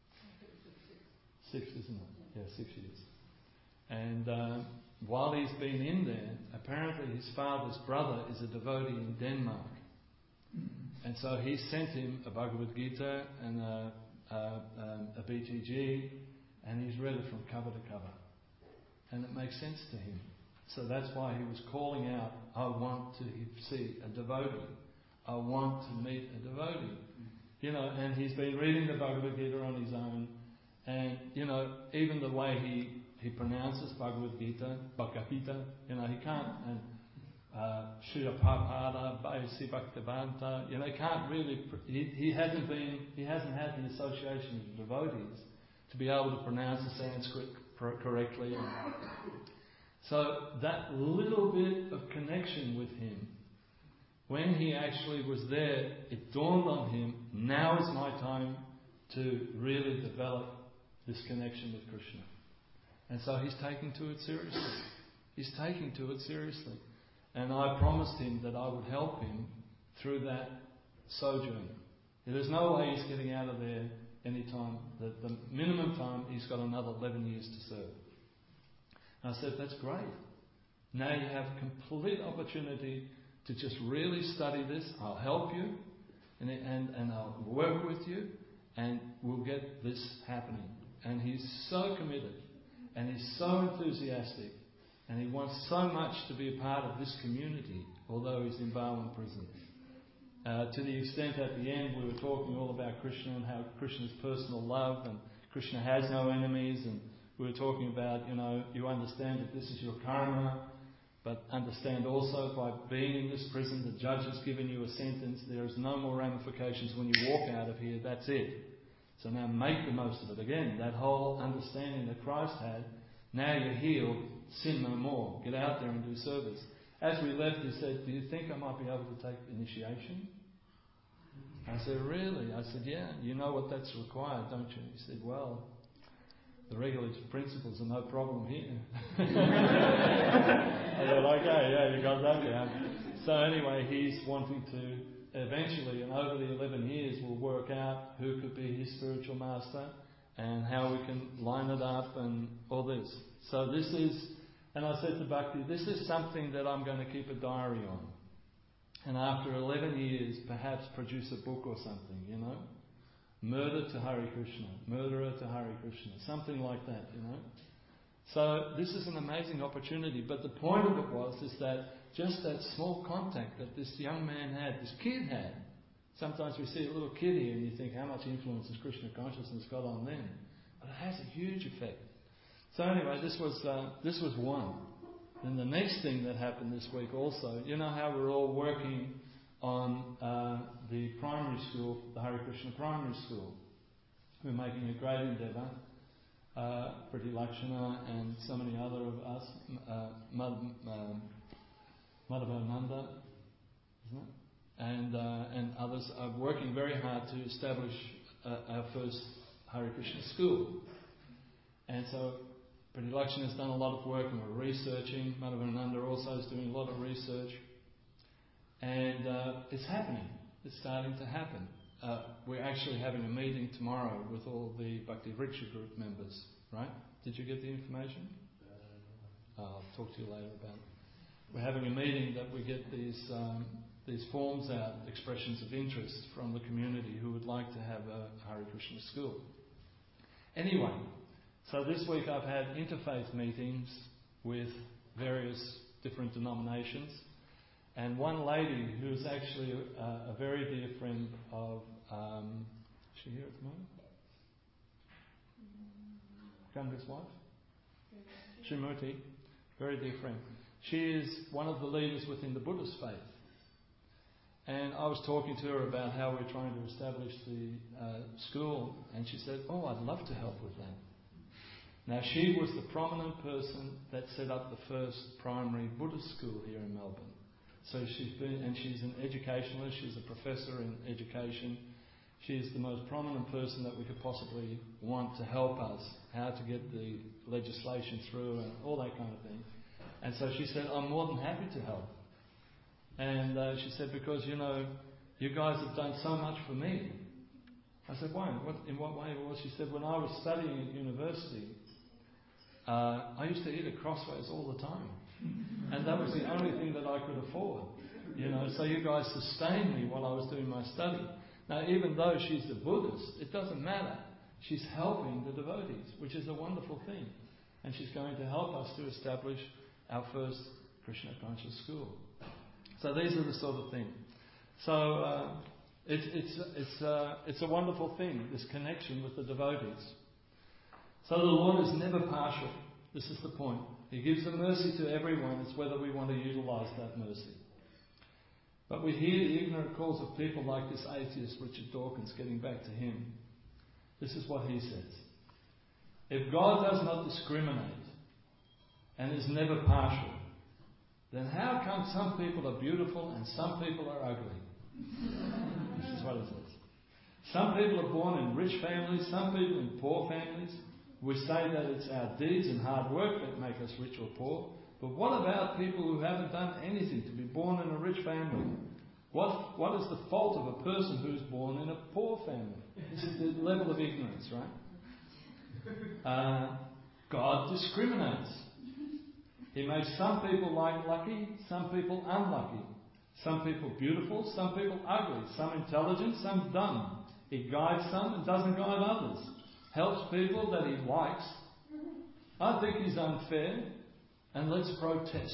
Six, isn't it? Yeah, six years. And uh, while he's been in there, apparently his father's brother is a devotee in Denmark. And so he sent him a Bhagavad Gita and a, a, um, a B T G, and he's read it from cover to cover. And it makes sense to him. So that's why he was calling out, I want to see a devotee. I want to meet a devotee. You know, and he's been reading the Bhagavad Gita on his own. And, you know, even the way he, he pronounces Bhagavad Gita, Bhagavad Gita, you know, he can't, and Srila Prabhupada, Bhakti Bhaktivedanta, you know, he can't really, he, he hasn't been, he hasn't had the association of devotees to be able to pronounce the Sanskrit correctly. So that little bit of connection with him, when he actually was there, it dawned on him, now is my time to really develop this connection with Krishna. And so he's taking to it seriously. He's taking to it seriously. And I promised him that I would help him through that sojourn. There's no way he's getting out of there any time. The, the minimum time, he's got another eleven years to serve. And I said, that's great. Now you have complete opportunity to just really study this. I'll help you and, and, and I'll work with you, and we'll get this happening. And he's so committed, and he's so enthusiastic, and he wants so much to be a part of this community, although he's in Barwon prison. Uh, to the extent at the end we were talking all about Krishna and how Krishna's personal love, and Krishna has no enemies, and we were talking about, you know, you understand that this is your karma, but understand also by being in this prison, the judge has given you a sentence, there is no more ramifications when you walk out of here, that's it. So now make the most of it. Again, that whole understanding that Christ had, now you're healed, sin no more. Get out there and do service. as we left, he said, "Do you think I might be able to take initiation?" I said, "Really?" I said, "Yeah, you know what that's required, don't you?" He said, "Well, the regular principles are no problem here." I said, "Okay, yeah, you got that down." So anyway, he's wanting to eventually, and over the eleven years, we'll work out who could be his spiritual master and how we can line it up and all this. So this is, and I said to Bhakti, this is something that I'm going to keep a diary on. And after eleven years, perhaps produce a book or something, you know. Murder to Hare Krishna, murderer to Hare Krishna, something like that, you know. So this is an amazing opportunity. But the point of it was is that just that small contact that this young man had, this kid had. Sometimes we see a little kid here and you think, how much influence has Krishna consciousness got on them? But it has a huge effect. So anyway, this was uh, this was one. Then the next thing that happened this week also, you know how we're all working on uh, the primary school, the Hare Krishna primary school. We're making a great endeavour. Uh, Priti Lakshana and so many other of us, uh, Mad, um, Madhavananda, isn't it? And, uh, and others are working very hard to establish uh, our first Hare Krishna school. And so Priti Lakshana has done a lot of work and we're researching. Madhavananda also is doing a lot of research. And uh, it's happening. It's starting to happen. Uh, we're actually having a meeting tomorrow with all the Bhakti Vriksha group members, right? Did you get the information? Uh, I'll talk to you later about it. We're having a meeting that we get these um, these forms out, expressions of interest from the community who would like to have a Hare Krishna school. Anyway, so this week I've had interfaith meetings with various different denominations. And one lady who's actually a, a very dear friend of, um, is she here at the moment? Ganga's wife? Srimurti, very dear friend. She is one of the leaders within the Buddhist faith. And I was talking to her about how we're trying to establish the uh, school, and she said, "Oh, I'd love to help with that." Now, she was the prominent person that set up the first primary Buddhist school here in Melbourne. So she's been, and she's an educationalist, she's a professor in education. She's the most prominent person that we could possibly want to help us, how to get the legislation through and all that kind of thing. And so she said, "I'm more than happy to help." And uh, she said, "Because, you know, you guys have done so much for me." I said, "Why? What, in what way?" Well, she said, "When I was studying at university, uh, I used to eat at Crossways all the time. And that was the only thing that I could afford. You know, so you guys sustained me while I was doing my study." Now, even though she's a Buddhist, it doesn't matter. She's helping the devotees, which is a wonderful thing. And she's going to help us to establish our first Krishna conscious school. So these are the sort of things. So uh, it's it's it's uh, it's a wonderful thing, this connection with the devotees. So the Lord is never partial. This is the point. He gives the mercy to everyone. It's whether we want to utilise that mercy. But we hear the ignorant calls of people like this atheist Richard Dawkins, getting back to him. This is what he says. If God does not discriminate and is never partial, then how come some people are beautiful and some people are ugly? This is what he says. Some people are born in rich families, some people in poor families. We say that it's our deeds and hard work that make us rich or poor. But what about people who haven't done anything to be born in a rich family? What What is the fault of a person who's born in a poor family? This is the level of ignorance, right? Uh, God discriminates. He makes some people like lucky, some people unlucky. Some people beautiful, some people ugly. Some intelligent, some dumb. He guides some and doesn't guide others. Helps people that he likes. I think he's unfair. And let's protest.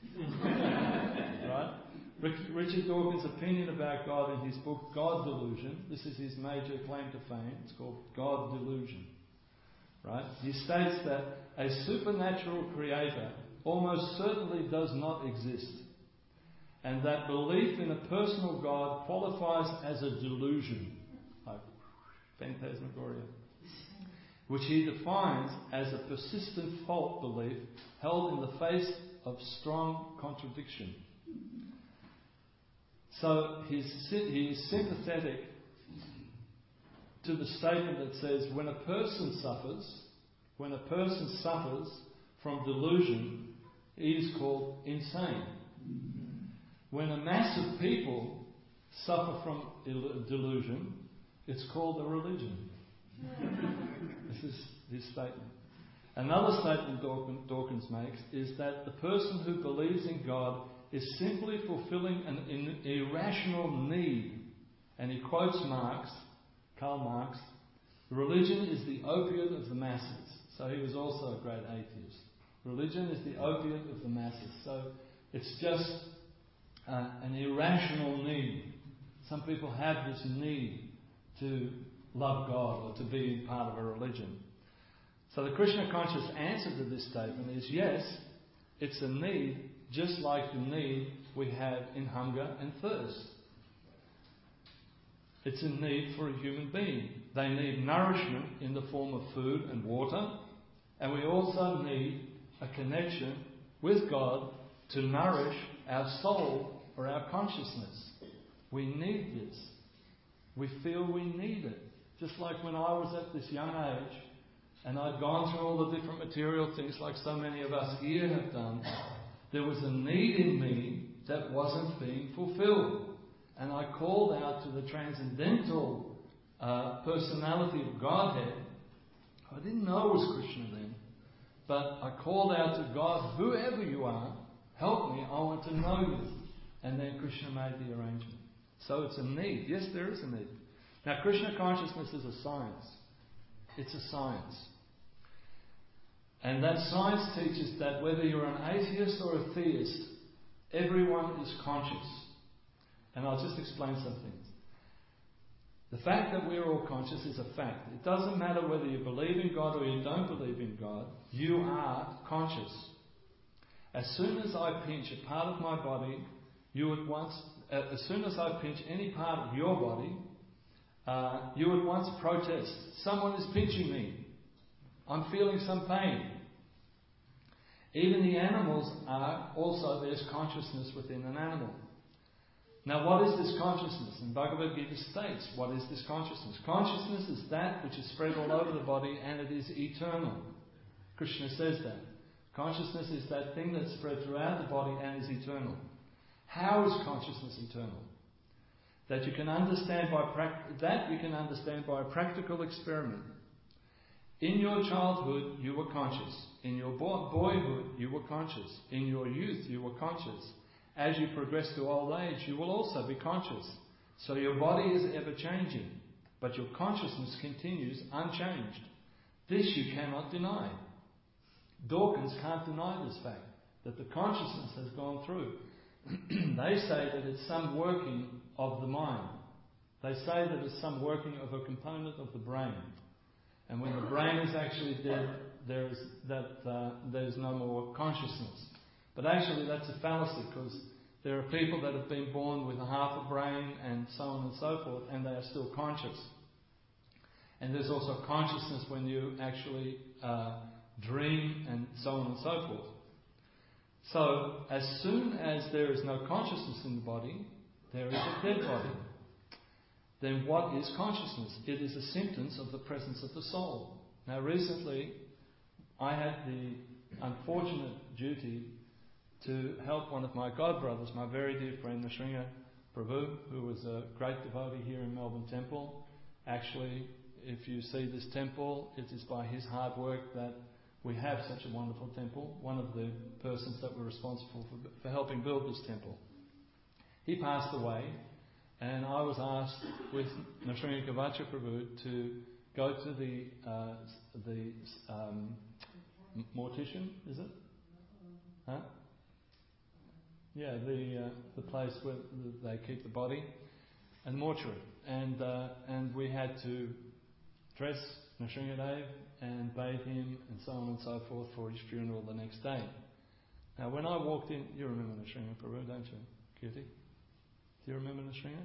Right? Richard Dawkins' opinion about God in his book, God Delusion. This is his major claim to fame. It's called God Delusion. Right? He states that a supernatural creator almost certainly does not exist. And that belief in a personal God qualifies as a delusion. Like Phantasmagoria. Which he defines as a persistent false belief held in the face of strong contradiction. So he's, he is sympathetic to the statement that says when a person suffers, when a person suffers from delusion, he is called insane. When a mass of people suffer from delusion, it's called a religion. This is his statement. Another statement Dawkins makes is that the person who believes in God is simply fulfilling an irrational need. And he quotes Marx, Karl Marx, religion is the opiate of the masses. So he was also a great atheist. Religion is the opiate of the masses. So it's just uh, an irrational need. Some people have this need to love God or to be part of a religion. So the Krishna conscious answer to this statement is yes, it's a need just like the need we have in hunger and thirst. It's a need for a human being. They need nourishment in the form of food and water, and we also need a connection with God to nourish our soul or our consciousness. We need this. We feel we need it. Just like when I was at this young age and I'd gone through all the different material things like so many of us here have done, there was a need in me that wasn't being fulfilled. And I called out to the transcendental uh, personality of Godhead. I didn't know it was Krishna then, but I called out to God, whoever you are, help me, I want to know you. And then Krishna made the arrangement. So it's a need. Yes, there is a need. Now, Krishna consciousness is a science. It's a science. And that science teaches that whether you're an atheist or a theist, everyone is conscious. And I'll just explain some things. The fact that we're all conscious is a fact. It doesn't matter whether you believe in God or you don't believe in God, you are conscious. As soon as I pinch a part of my body, you would once, uh, as soon as I pinch any part of your body, uh, you would once protest. Someone is pinching me. I'm feeling some pain. Even the animals are also, there's consciousness within an animal. Now, what is this consciousness? And Bhagavad Gita states, what is this consciousness? Consciousness is that which is spread all over the body and it is eternal. Krishna says that. Consciousness is that thing that's spread throughout the body and is eternal. How is consciousness eternal? That you can understand by prac- that you can understand by a practical experiment. In your childhood, you were conscious. In your bo- boyhood, you were conscious. In your youth, you were conscious. As you progress to old age, you will also be conscious. So your body is ever changing, but your consciousness continues unchanged. This you cannot deny. Dawkins can't deny this fact, that the consciousness has gone through. They say that it's some working of the mind. They say that it's some working of a component of the brain. And when the brain is actually dead, there is that uh, there is no more consciousness. But actually that's a fallacy, because there are people that have been born with a half a brain and so on and so forth, and they are still conscious. And there's also consciousness when you actually uh, dream and so on and so forth. So, as soon as there is no consciousness in the body, there is a dead body. Then what is consciousness? It is a symptom of the presence of the soul. Now recently, I had the unfortunate duty to help one of my godbrothers, my very dear friend Nrsimha Prabhu, who was a great devotee here in Melbourne Temple. Actually, if you see this temple, it is by his hard work that we have such a wonderful temple. One of the persons that were responsible for, for helping build this temple. He passed away, and I was asked with Nrsimha Kavacha Prabhu to go to the uh, the um, mortician, is it? Huh? Yeah, the uh, the place where they keep the body, and mortuary, and uh, and we had to dress Nrsimhadev and bathe him and so on and so forth for his funeral the next day. Now, when I walked in, you remember Nrsimha Prabhu, don't you, Kirti? Do you remember Nrsimha?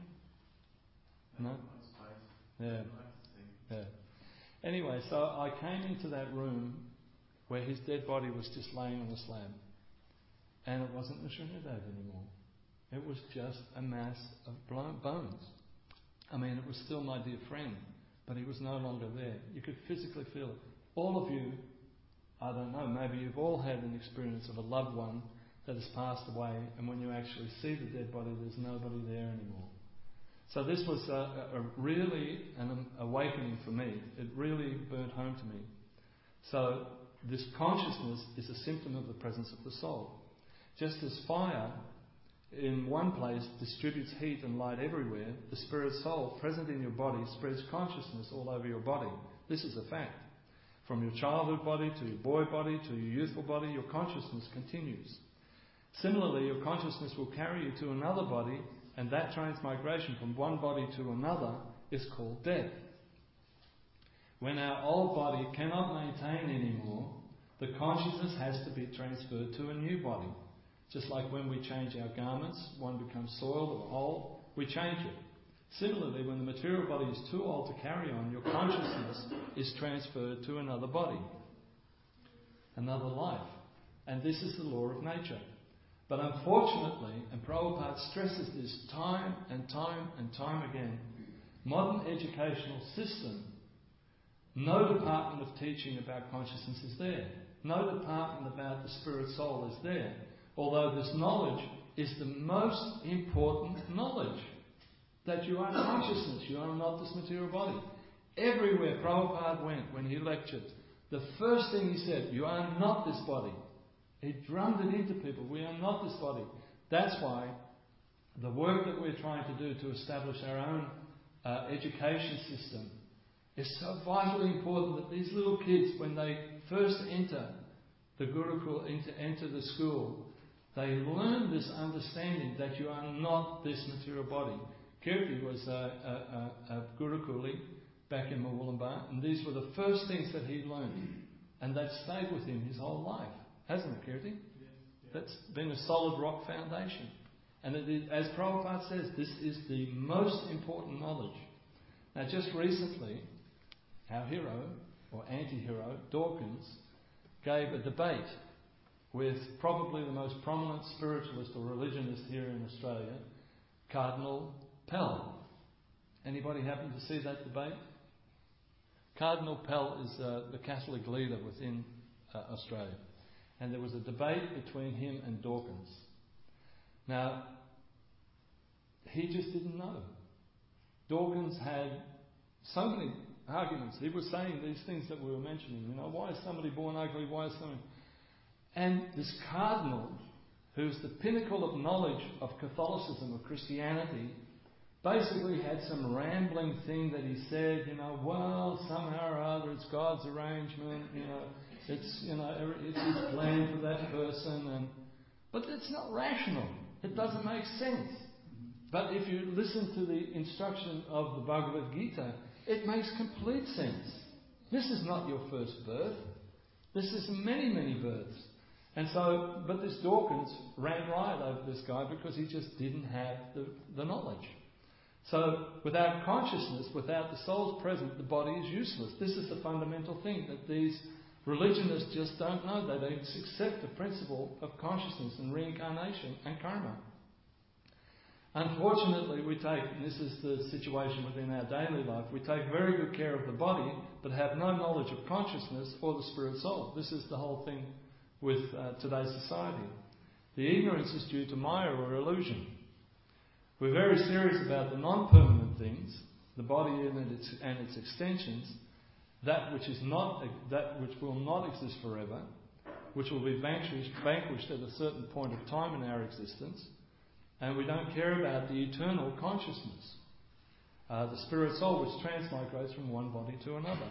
No. Yeah. Yeah. Anyway, so I came into that room where his dead body was just laying on the slab. and it wasn't the Trinidad anymore. It was just a mass of bones. I mean, it was still my dear friend, but he was no longer there. You could physically feel it. All of you, I don't know, maybe you've all had an experience of a loved one that has passed away, and when you actually see the dead body, there's nobody there anymore. So this was a, a really an awakening for me. It really burnt home to me. So this consciousness is a symptom of the presence of the soul. Just as fire in one place distributes heat and light everywhere, the spirit soul present in your body spreads consciousness all over your body. This is a fact. From your childhood body to your boy body to your youthful body, your consciousness continues. Similarly, your consciousness will carry you to another body, and that transmigration from one body to another is called death. When our old body cannot maintain anymore, the consciousness has to be transferred to a new body. Just like when we change our garments, one becomes soiled or old, we change it. Similarly, when the material body is too old to carry on, your consciousness is transferred to another body, another life. And this is the law of nature. But unfortunately, and Prabhupada stresses this time and time and time again, modern educational system, no department of teaching about consciousness is there. No department about the spirit soul is there. Although this knowledge is the most important knowledge. That you are consciousness, you are not this material body. Everywhere Prabhupada went when he lectured, the first thing he said, you are not this body. He drummed it into people, we are not this body. That's why the work that we're trying to do to establish our own uh, education system is so vitally important that these little kids, when they first enter the Gurukul, enter, enter the school, they learn this understanding that you are not this material body. Kirti was a, a, a, a Gurukuli back in Mawulambar, and these were the first things that he learned. And they've stayed with him his whole life. Hasn't it, Kirti? Yes, yes. That's been a solid rock foundation. And it is, as Prabhupada says, this is the most important knowledge. Now, just recently, our hero, or anti-hero, Dawkins, gave a debate with probably the most prominent spiritualist or religionist here in Australia, Cardinal Pell. Anybody happen to see that debate? Cardinal Pell is uh, the Catholic leader within uh, Australia. And there was a debate between him and Dawkins. Now, he just didn't know. Dawkins had so many arguments. He was saying these things that we were mentioning. You know, why is somebody born ugly? Why is somebody... And this cardinal, who's the pinnacle of knowledge of Catholicism, of Christianity, basically had some rambling thing that he said, you know, well, somehow or other it's God's arrangement, you know, it's, you know, it's His plan for that person, and but it's not rational. It doesn't make sense. But if you listen to the instruction of the Bhagavad Gita, it makes complete sense. This is not your first birth. This is many, many births. And so, but this Dawkins ran riot over this guy because he just didn't have the, the knowledge. So, without consciousness, without the soul's present, the body is useless. This is the fundamental thing that these religionists just don't know. They don't accept the principle of consciousness and reincarnation and karma. Unfortunately, we take, and this is the situation within our daily life, we take very good care of the body, but have no knowledge of consciousness or the spirit soul. This is the whole thing with uh, today's society. The ignorance is due to Maya or illusion. We're very serious about the non-permanent things, the body and its, and its extensions, that which is not, that which will not exist forever, which will be vanquished, vanquished at a certain point of time in our existence, and we don't care about the eternal consciousness, uh, the spirit soul which transmigrates from one body to another.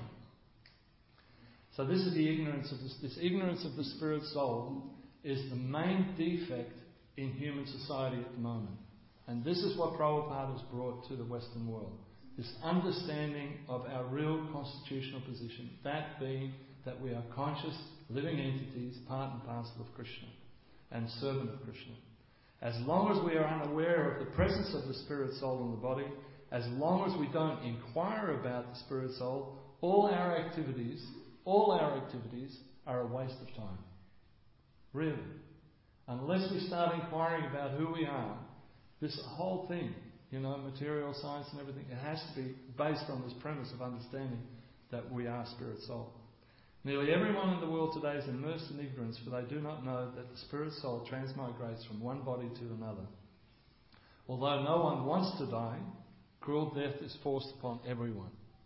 So this is the ignorance of this. This ignorance of the spirit soul is the main defect in human society at the moment. And this is what Prabhupada has brought to the Western world. This understanding of our real constitutional position. That being that we are conscious, living entities, part and parcel of Krishna, and servant of Krishna. As long as we are unaware of the presence of the spirit soul in the body, as long as we don't inquire about the spirit soul, all our activities, all our activities are a waste of time. Really. Unless we start inquiring about who we are, this whole thing, you know, material science and everything, it has to be based on this premise of understanding that we are spirit soul. Nearly everyone in the world today is immersed in ignorance, for they do not know that the spirit soul transmigrates from one body to another. Although no one wants to die, cruel death is forced upon everyone.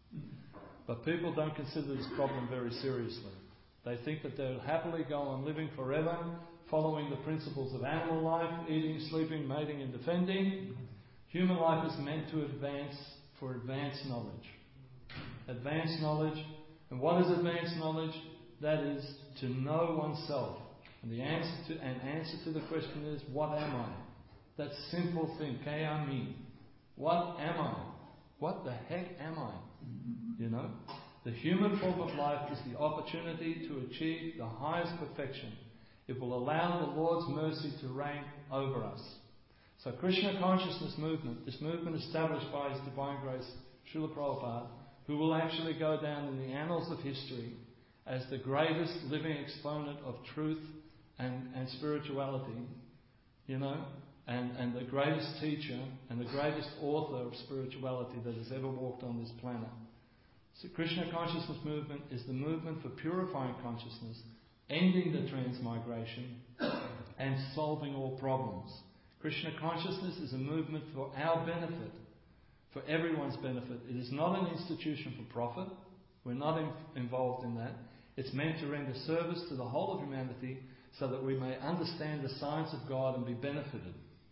But people don't consider this problem very seriously. They think that they'll happily go on living forever, following the principles of animal life, eating, sleeping, mating and defending. Human life is meant to advance for advanced knowledge. Advanced knowledge. And what is advanced knowledge? That is to know oneself. And the answer to, an answer to the question is, what am I? That simple thing, K A M. What am I? What the heck am I? You know? The human form of life is the opportunity to achieve the highest perfection. It will allow the Lord's mercy to reign over us. So Krishna Consciousness Movement, this movement established by His Divine Grace, Srila Prabhupada, who will actually go down in the annals of history as the greatest living exponent of truth and, and spirituality, you know, and, and the greatest teacher and the greatest author of spirituality that has ever walked on this planet. So Krishna Consciousness Movement is the movement for purifying consciousness, ending the transmigration, and solving all problems. Krishna Consciousness is a movement for our benefit, for everyone's benefit. It is not an institution for profit. We're not in, involved in that. It's meant to render service to the whole of humanity so that we may understand the science of God and be benefited.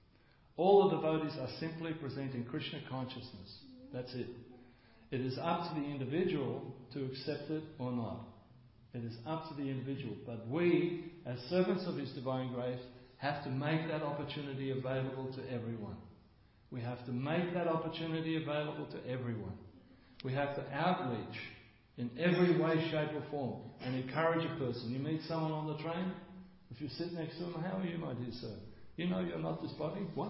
All the devotees are simply presenting Krishna consciousness. That's it. It is up to the individual to accept it or not. It is up to the individual. But we, as servants of His Divine Grace, have to make that opportunity available to everyone. We have to make that opportunity available to everyone. We have to outreach in every way, shape or form and encourage a person. You meet someone on the train, if you sit next to them, how are you, my dear sir? You know you're not this body? What?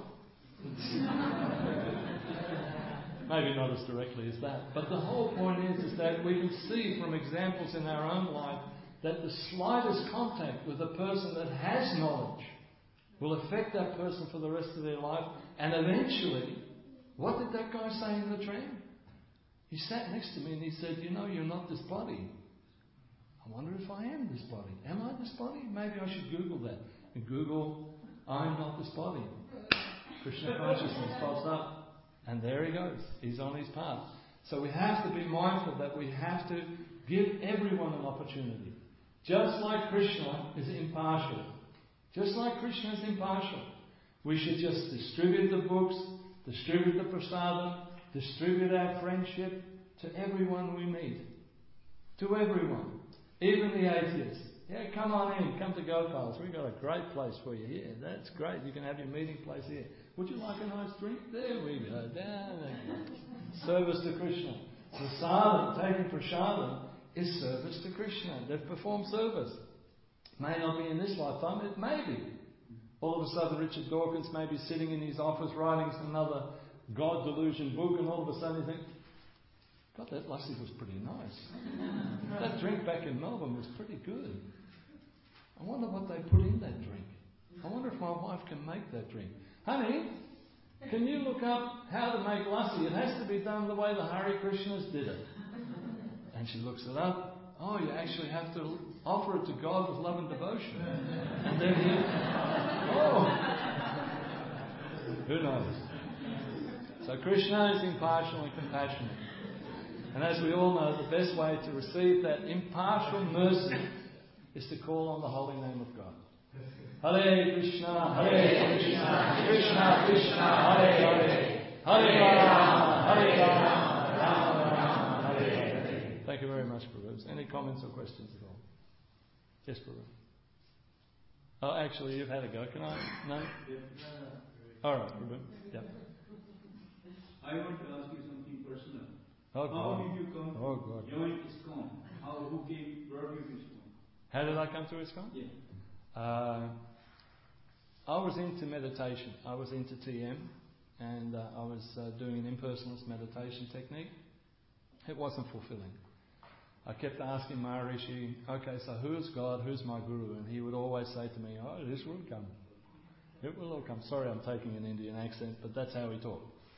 Maybe not as directly as that. But the whole point is, is that we can see from examples in our own life that the slightest contact with a person that has knowledge will affect that person for the rest of their life. And eventually, what did that guy say in the train? He sat next to me and he said, you know, you're not this body. I wonder if I am this body. Am I this body? Maybe I should Google that. And Google, I'm not this body. Krishna consciousness pops up. And there he goes. He's on his path. So we have to be mindful that we have to give everyone an opportunity. Just like Krishna is impartial. Just like Krishna is impartial. We should just distribute the books, distribute the prasadam, distribute our friendship to everyone we meet. To everyone. Even the atheists. Yeah, come on in. Come to Gopal's. We've got a great place for you here. That's great. You can have your meeting place here. Would you like a nice drink? There we go. Down there. Service to Krishna. Prasadam, taking prasadam, is service to Krishna. They've performed service. May not be in this lifetime, it may be. All of a sudden Richard Dawkins may be sitting in his office writing another God delusion book, and all of a sudden you think, God, that lassi was pretty nice. That drink back in Melbourne was pretty good. I wonder what they put in that drink. I wonder if my wife can make that drink. Honey, can you look up how to make lassi? It has to be done the way the Hare Krishnas did it. And she looks it up. Oh, you actually have to offer it to God with love and devotion. And then he... Oh! Who knows? So Krishna is impartial and compassionate. And as we all know, the best way to receive that impartial mercy is to call on the holy name of God. Hare Krishna, Hare Krishna, Krishna Krishna, Hare Hare, Hare Rama, Hare Rama, Rama Rama, Hare Hare. Thank you very much, Prabhu. Any comments or questions at all? Yes, Prabhu. Oh, actually, you've had a go. Can I? No? All right, Prabhu. Yeah. I want to ask you something personal. Oh, How God. did you come Oh, to God. join ISKCON? How, who came, brought you to ISKCON? How did I come to ISKCON? Yeah. Uh, I was into meditation. I was into T M, and uh, I was uh, doing an impersonalist meditation technique. It wasn't fulfilling. I kept asking Maharishi, okay, so who's God, who's my Guru? And he would always say to me, oh, this will come. It will all come. Sorry, I'm taking an Indian accent, but that's how we talk.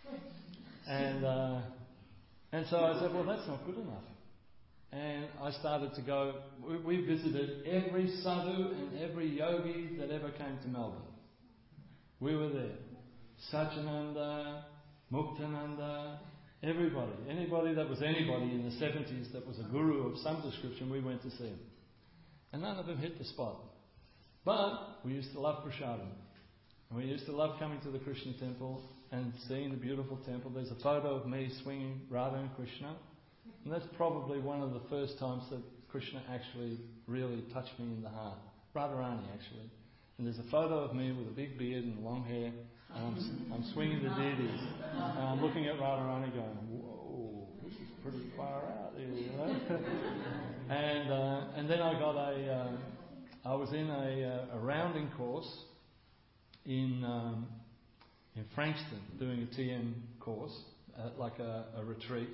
And uh, and so I said, well, that's not good enough. And I started to go. We, we visited every sadhu and every yogi that ever came to Melbourne. We were there. Satyananda, Muktananda, everybody. Anybody that was anybody in the seventies that was a guru of some description, we went to see him. And none of them hit the spot. But we used to love prasadam. And we used to love coming to the Krishna temple and seeing the beautiful temple. There's a photo of me swinging Radha and Krishna. And that's probably one of the first times that Krishna actually really touched me in the heart. Radharani, actually. And there's a photo of me with a big beard and long hair. And I'm, I'm swinging the deities. And I'm looking at Radharani going, whoa, this is pretty far out here, you know. and uh, and then I got a... Uh, I was in a, uh, a rounding course in um, in Frankston, doing a T M course, uh, like a, a retreat,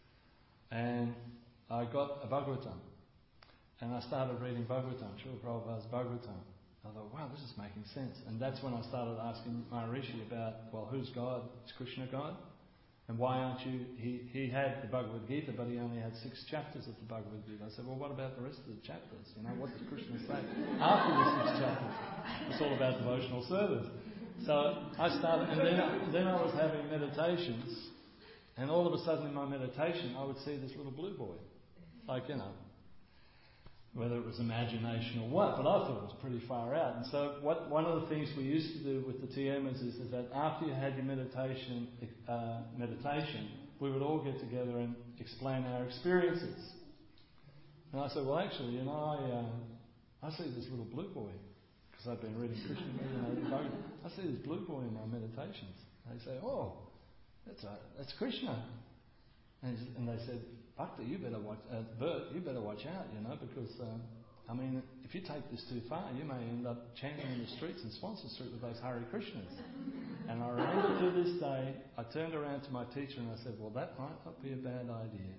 and I got a Bhagavatam, and I started reading Bhagavatam, Srila Prabhupada's Bhagavatam. I thought, wow, this is making sense, and that's when I started asking Maharishi about, well, who's God? Is Krishna God? And why aren't you... He, he had the Bhagavad Gita, but he only had six chapters of the Bhagavad Gita. I said, well, what about the rest of the chapters? You know, what does Krishna say after the six chapters? It's all about devotional service. So I started, and then, then I was having meditations, and all of a sudden in my meditation I would see this little blue boy. Like, you know, whether it was imagination or what, but I thought it was pretty far out. And so what, one of the things we used to do with the T Mers is, is that after you had your meditation, uh, meditation, we would all get together and explain our experiences. And I said, well, actually, you know, I uh, I see this little blue boy, because I've been reading Krishna, you know, I see this blue boy in my meditations. They say, oh, that's a, that's Krishna. And, and they said, Bhakta, you better watch, uh, Bert, you better watch out, you know, because, uh, I mean, if you take this too far, you may end up chanting in the streets in Swanston Street with those Hare Krishnas. And I remember to this day, I turned around to my teacher and I said, well, that might not be a bad idea.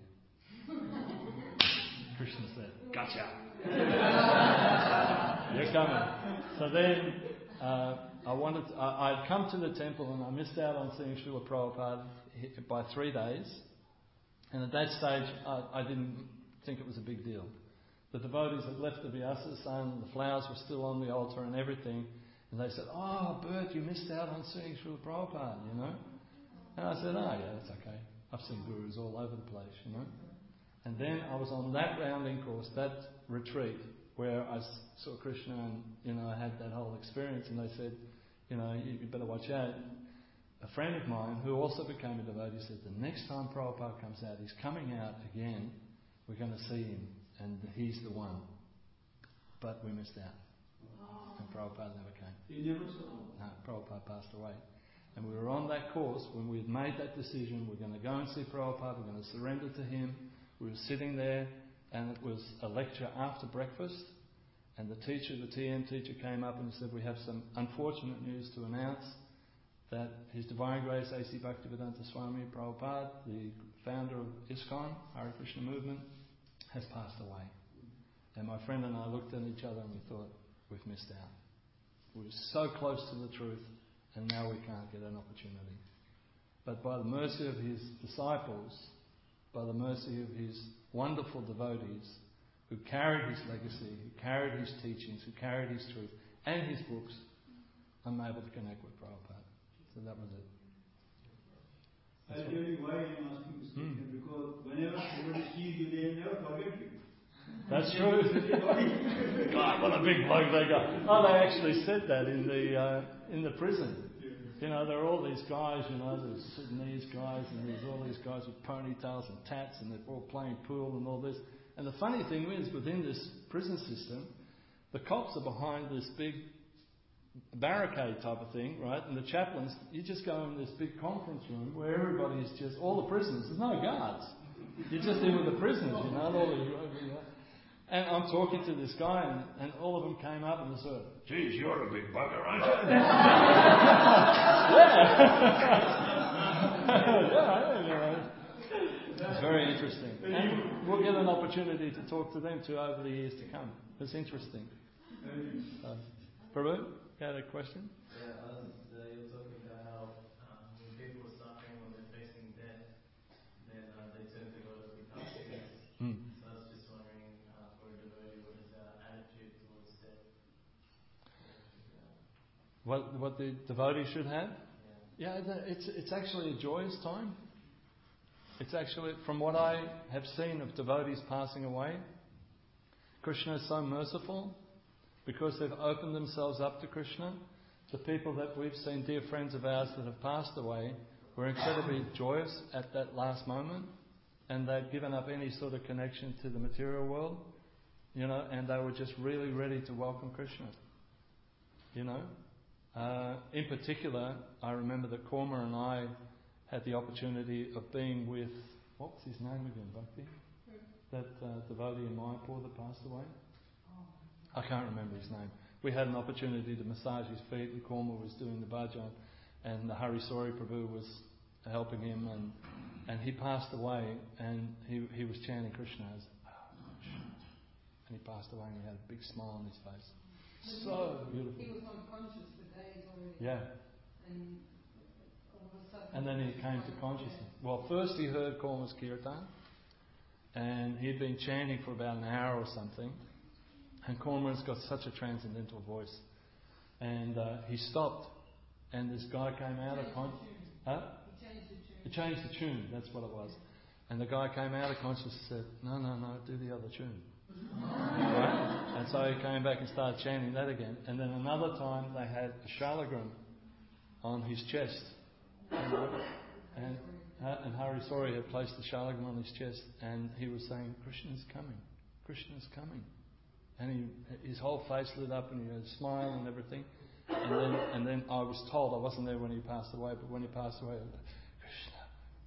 Krishna said, gotcha. You're coming. So then, uh, I wanted to, I, I'd come to the temple and I missed out on seeing Srila Prabhupada by three days. And at that stage, I, I didn't think it was a big deal. The devotees had left the Vyasa-san, and the flowers were still on the altar and everything. And they said, oh, Bert, you missed out on seeing Srila Prabhupada, you know. And I said, oh, yeah, that's okay. I've seen gurus all over the place, you know. And then I was on that rounding course, that retreat, where I saw Krishna and, you know, I had that whole experience. And they said, you know, you, you better watch out. A friend of mine who also became a devotee said, the next time Prabhupada comes out, he's coming out again, we're going to see him, and he's the one. But we missed out. Oh. And Prabhupada never came. He never saw him? No, Prabhupada passed away. And we were on that course when we had made that decision, we're going to go and see Prabhupada, we're going to surrender to him. We were sitting there, and it was a lecture after breakfast, and the teacher, the T M teacher, came up and said, we have some unfortunate news to announce, that His Divine Grace A C Bhaktivedanta Swami Prabhupada, the founder of ISKCON, Hare Krishna movement, has passed away. And my friend and I looked at each other and we thought, we've missed out. We were so close to the truth, and now we can't get an opportunity. But by the mercy of His disciples, by the mercy of His wonderful devotees, who carried His legacy, who carried His teachings, who carried His truth, and His books, I'm able to connect with Prabhupada. So that was it. That's I'll tell you why I'm asking this question. Hmm. Because whenever somebody sees you, they never forget you. That's true. God, what a big bloke they got. Oh, they actually said that in the uh, in the prison. You know, there are all these guys, you know, there's Sudanese guys, and there's all these guys with ponytails and tats, and they're all playing pool and all this. And the funny thing is, within this prison system, the cops are behind this big barricade type of thing, right? And the chaplains, you just go in this big conference room where everybody's just, all the prisoners, there's no guards. You're just in with the prisoners, you know, all the, and I'm talking to this guy, and, and all of them came up and they said, geez, you're a big bugger, aren't you? yeah. yeah, yeah. It's very interesting. And we'll get an opportunity to talk to them too over the years to come. It's interesting. Uh, Prabhu? You had a question? Yeah, I was, uh, you were talking about how um, when people are suffering, when they're facing death, then uh, they turn to God to become sinners. Mm. So I was just wondering, uh, for a devotee, what is our attitude towards death? What what the devotee should have? Yeah, yeah it's it's actually a joyous time. It's actually, from what I have seen of devotees passing away, Krishna is so merciful because they've opened themselves up to Krishna. The people that we've seen, dear friends of ours that have passed away, were incredibly joyous at that last moment, and they'd given up any sort of connection to the material world, you know, and they were just really ready to welcome Krishna, you know. Uh, in particular, I remember that Korma and I had the opportunity of being with, what was his name again, Bhakti? That uh, devotee in Mayapur that passed away? I can't remember his name. We had an opportunity to massage his feet, and Korma was doing the bhajan, and the Hari Sori Prabhu was helping him, and and he passed away, and he he was chanting Krishna as, and he passed away, and he had a big smile on his face. But So he, beautiful. He was unconscious for days already. Yeah. And all of a sudden. And then he came to consciousness. Well, first he heard Korma's kirtan, and he'd been chanting for about an hour or something. And Korma's got such a transcendental voice. And uh, he stopped, and this guy came out of consciousness. Huh? He changed the tune. He changed the tune, that's what it was. And the guy came out of consciousness and said, no, no, no, do the other tune. Right? And so he came back and started chanting that again. And then another time they had a shalagram on his chest. And, uh, and Hari Sori had placed the shalagram on his chest, and he was saying, Krishna's coming, Krishna's coming. And he, his whole face lit up, and he had a smile and everything. And then, and then I was told, I wasn't there when he passed away, but when he passed away, I was like, Krishna,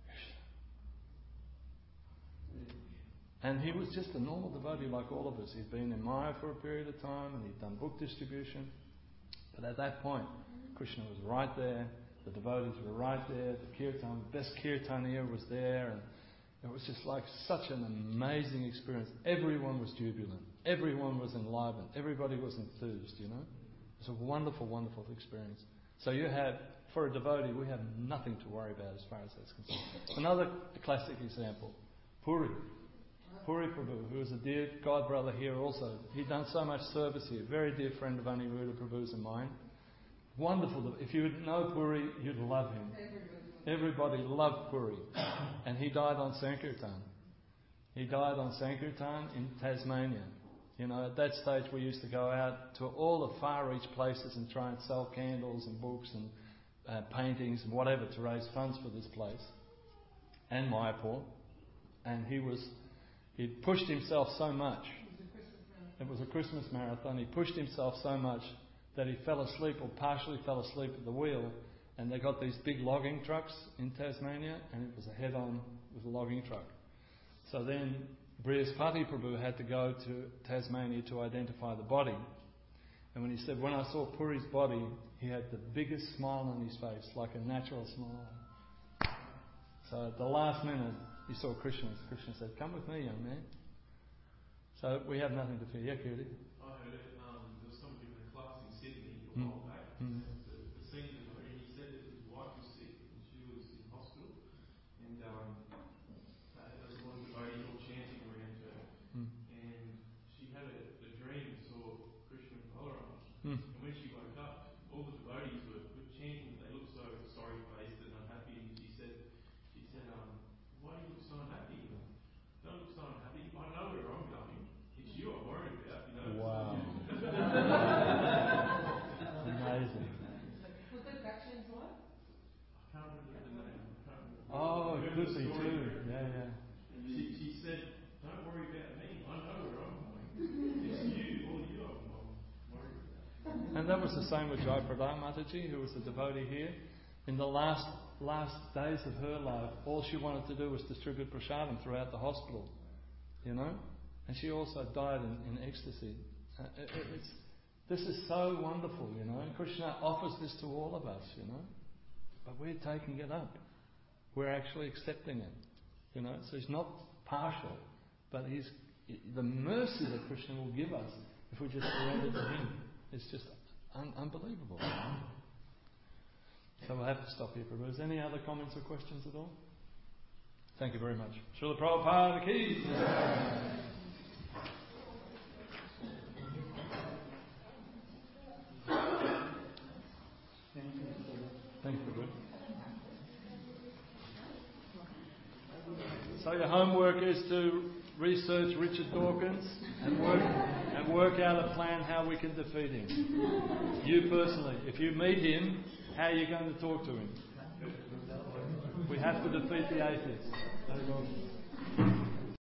Krishna. And he was just a normal devotee like all of us. He'd been in Maya for a period of time, and he'd done book distribution. But at that point, Krishna was right there, the devotees were right there, the kirtan, the best kirtaniya was there, and it was just like such an amazing experience. Everyone was jubilant. Everyone was enlivened. Everybody was enthused, you know. It was a wonderful, wonderful experience. So you have, for a devotee, we have nothing to worry about as far as that's concerned. Another classic example, Puri. Puri Prabhu, who was a dear god brother here also. He'd done so much service here. Very dear friend of Aniruddha Prabhu's and mine. Wonderful. If you know Puri, you'd love him. Everybody loved Puri. And he died on Sankirtan. He died on Sankirtan in Tasmania. You know, at that stage we used to go out to all the far-reach places and try and sell candles and books and uh, paintings and whatever to raise funds for this place. And Mayapur. And he was, he pushed himself so much. It was a Christmas marathon. He pushed himself so much that he fell asleep or partially fell asleep at the wheel. And they got these big logging trucks in Tasmania, and it was a head-on with a logging truck. So then Brihaspati Prabhu had to go to Tasmania to identify the body. And when he said, when I saw Puri's body, he had the biggest smile on his face, like a natural smile. So at the last minute, he saw Krishna. Krishna said, come with me, young man. So we have nothing to fear. Yeah, Kirti? I heard it, um, there was somebody in a class in Sydney a Mm. while back. Mm. The, the senior, and he said that his wife was sick and she was in hospital, and um, uh, there was a lot of devotees all chanting around her, Mm. and she had a, a dream and saw Krishna and Balaram. Mm. And when she woke up, all the devotees were, were chanting. They looked so sorry faced and unhappy. And she said, "She said, um, why do you look so unhappy? Don't look so unhappy. I know where I'm going. It's you I'm worried about. You know." Wow. Amazing. Was that Dakshin's wife? I can't remember the name. I can't remember. Oh, I it remember could the be story. too. Yeah, yeah. She, she said, "Don't worry about me. I know where I'm going. It's you, all you I'm worried about." And that was the same with Jayaprada Mataji, who was a devotee here. In the last last days of her life, all she wanted to do was distribute prasadam throughout the hospital, you know. And she also died in, in ecstasy. Uh, it, it, it's, this is so wonderful, you know. And Krishna offers this to all of us, you know. But we're taking it up. We're actually accepting it, you know. So he's not partial, but he's the mercy that Krishna will give us if we just surrender to him. It's just un- unbelievable. So we'll have to stop here, Prabhu. Any other comments or questions at all? Thank you very much. Srila Prabhupada Ki. Thank you, Prabhu. So your homework is to research Richard Dawkins and work and work out a plan how we can defeat him. You personally, if you meet him, how are you going to talk to him? We have to defeat the atheists.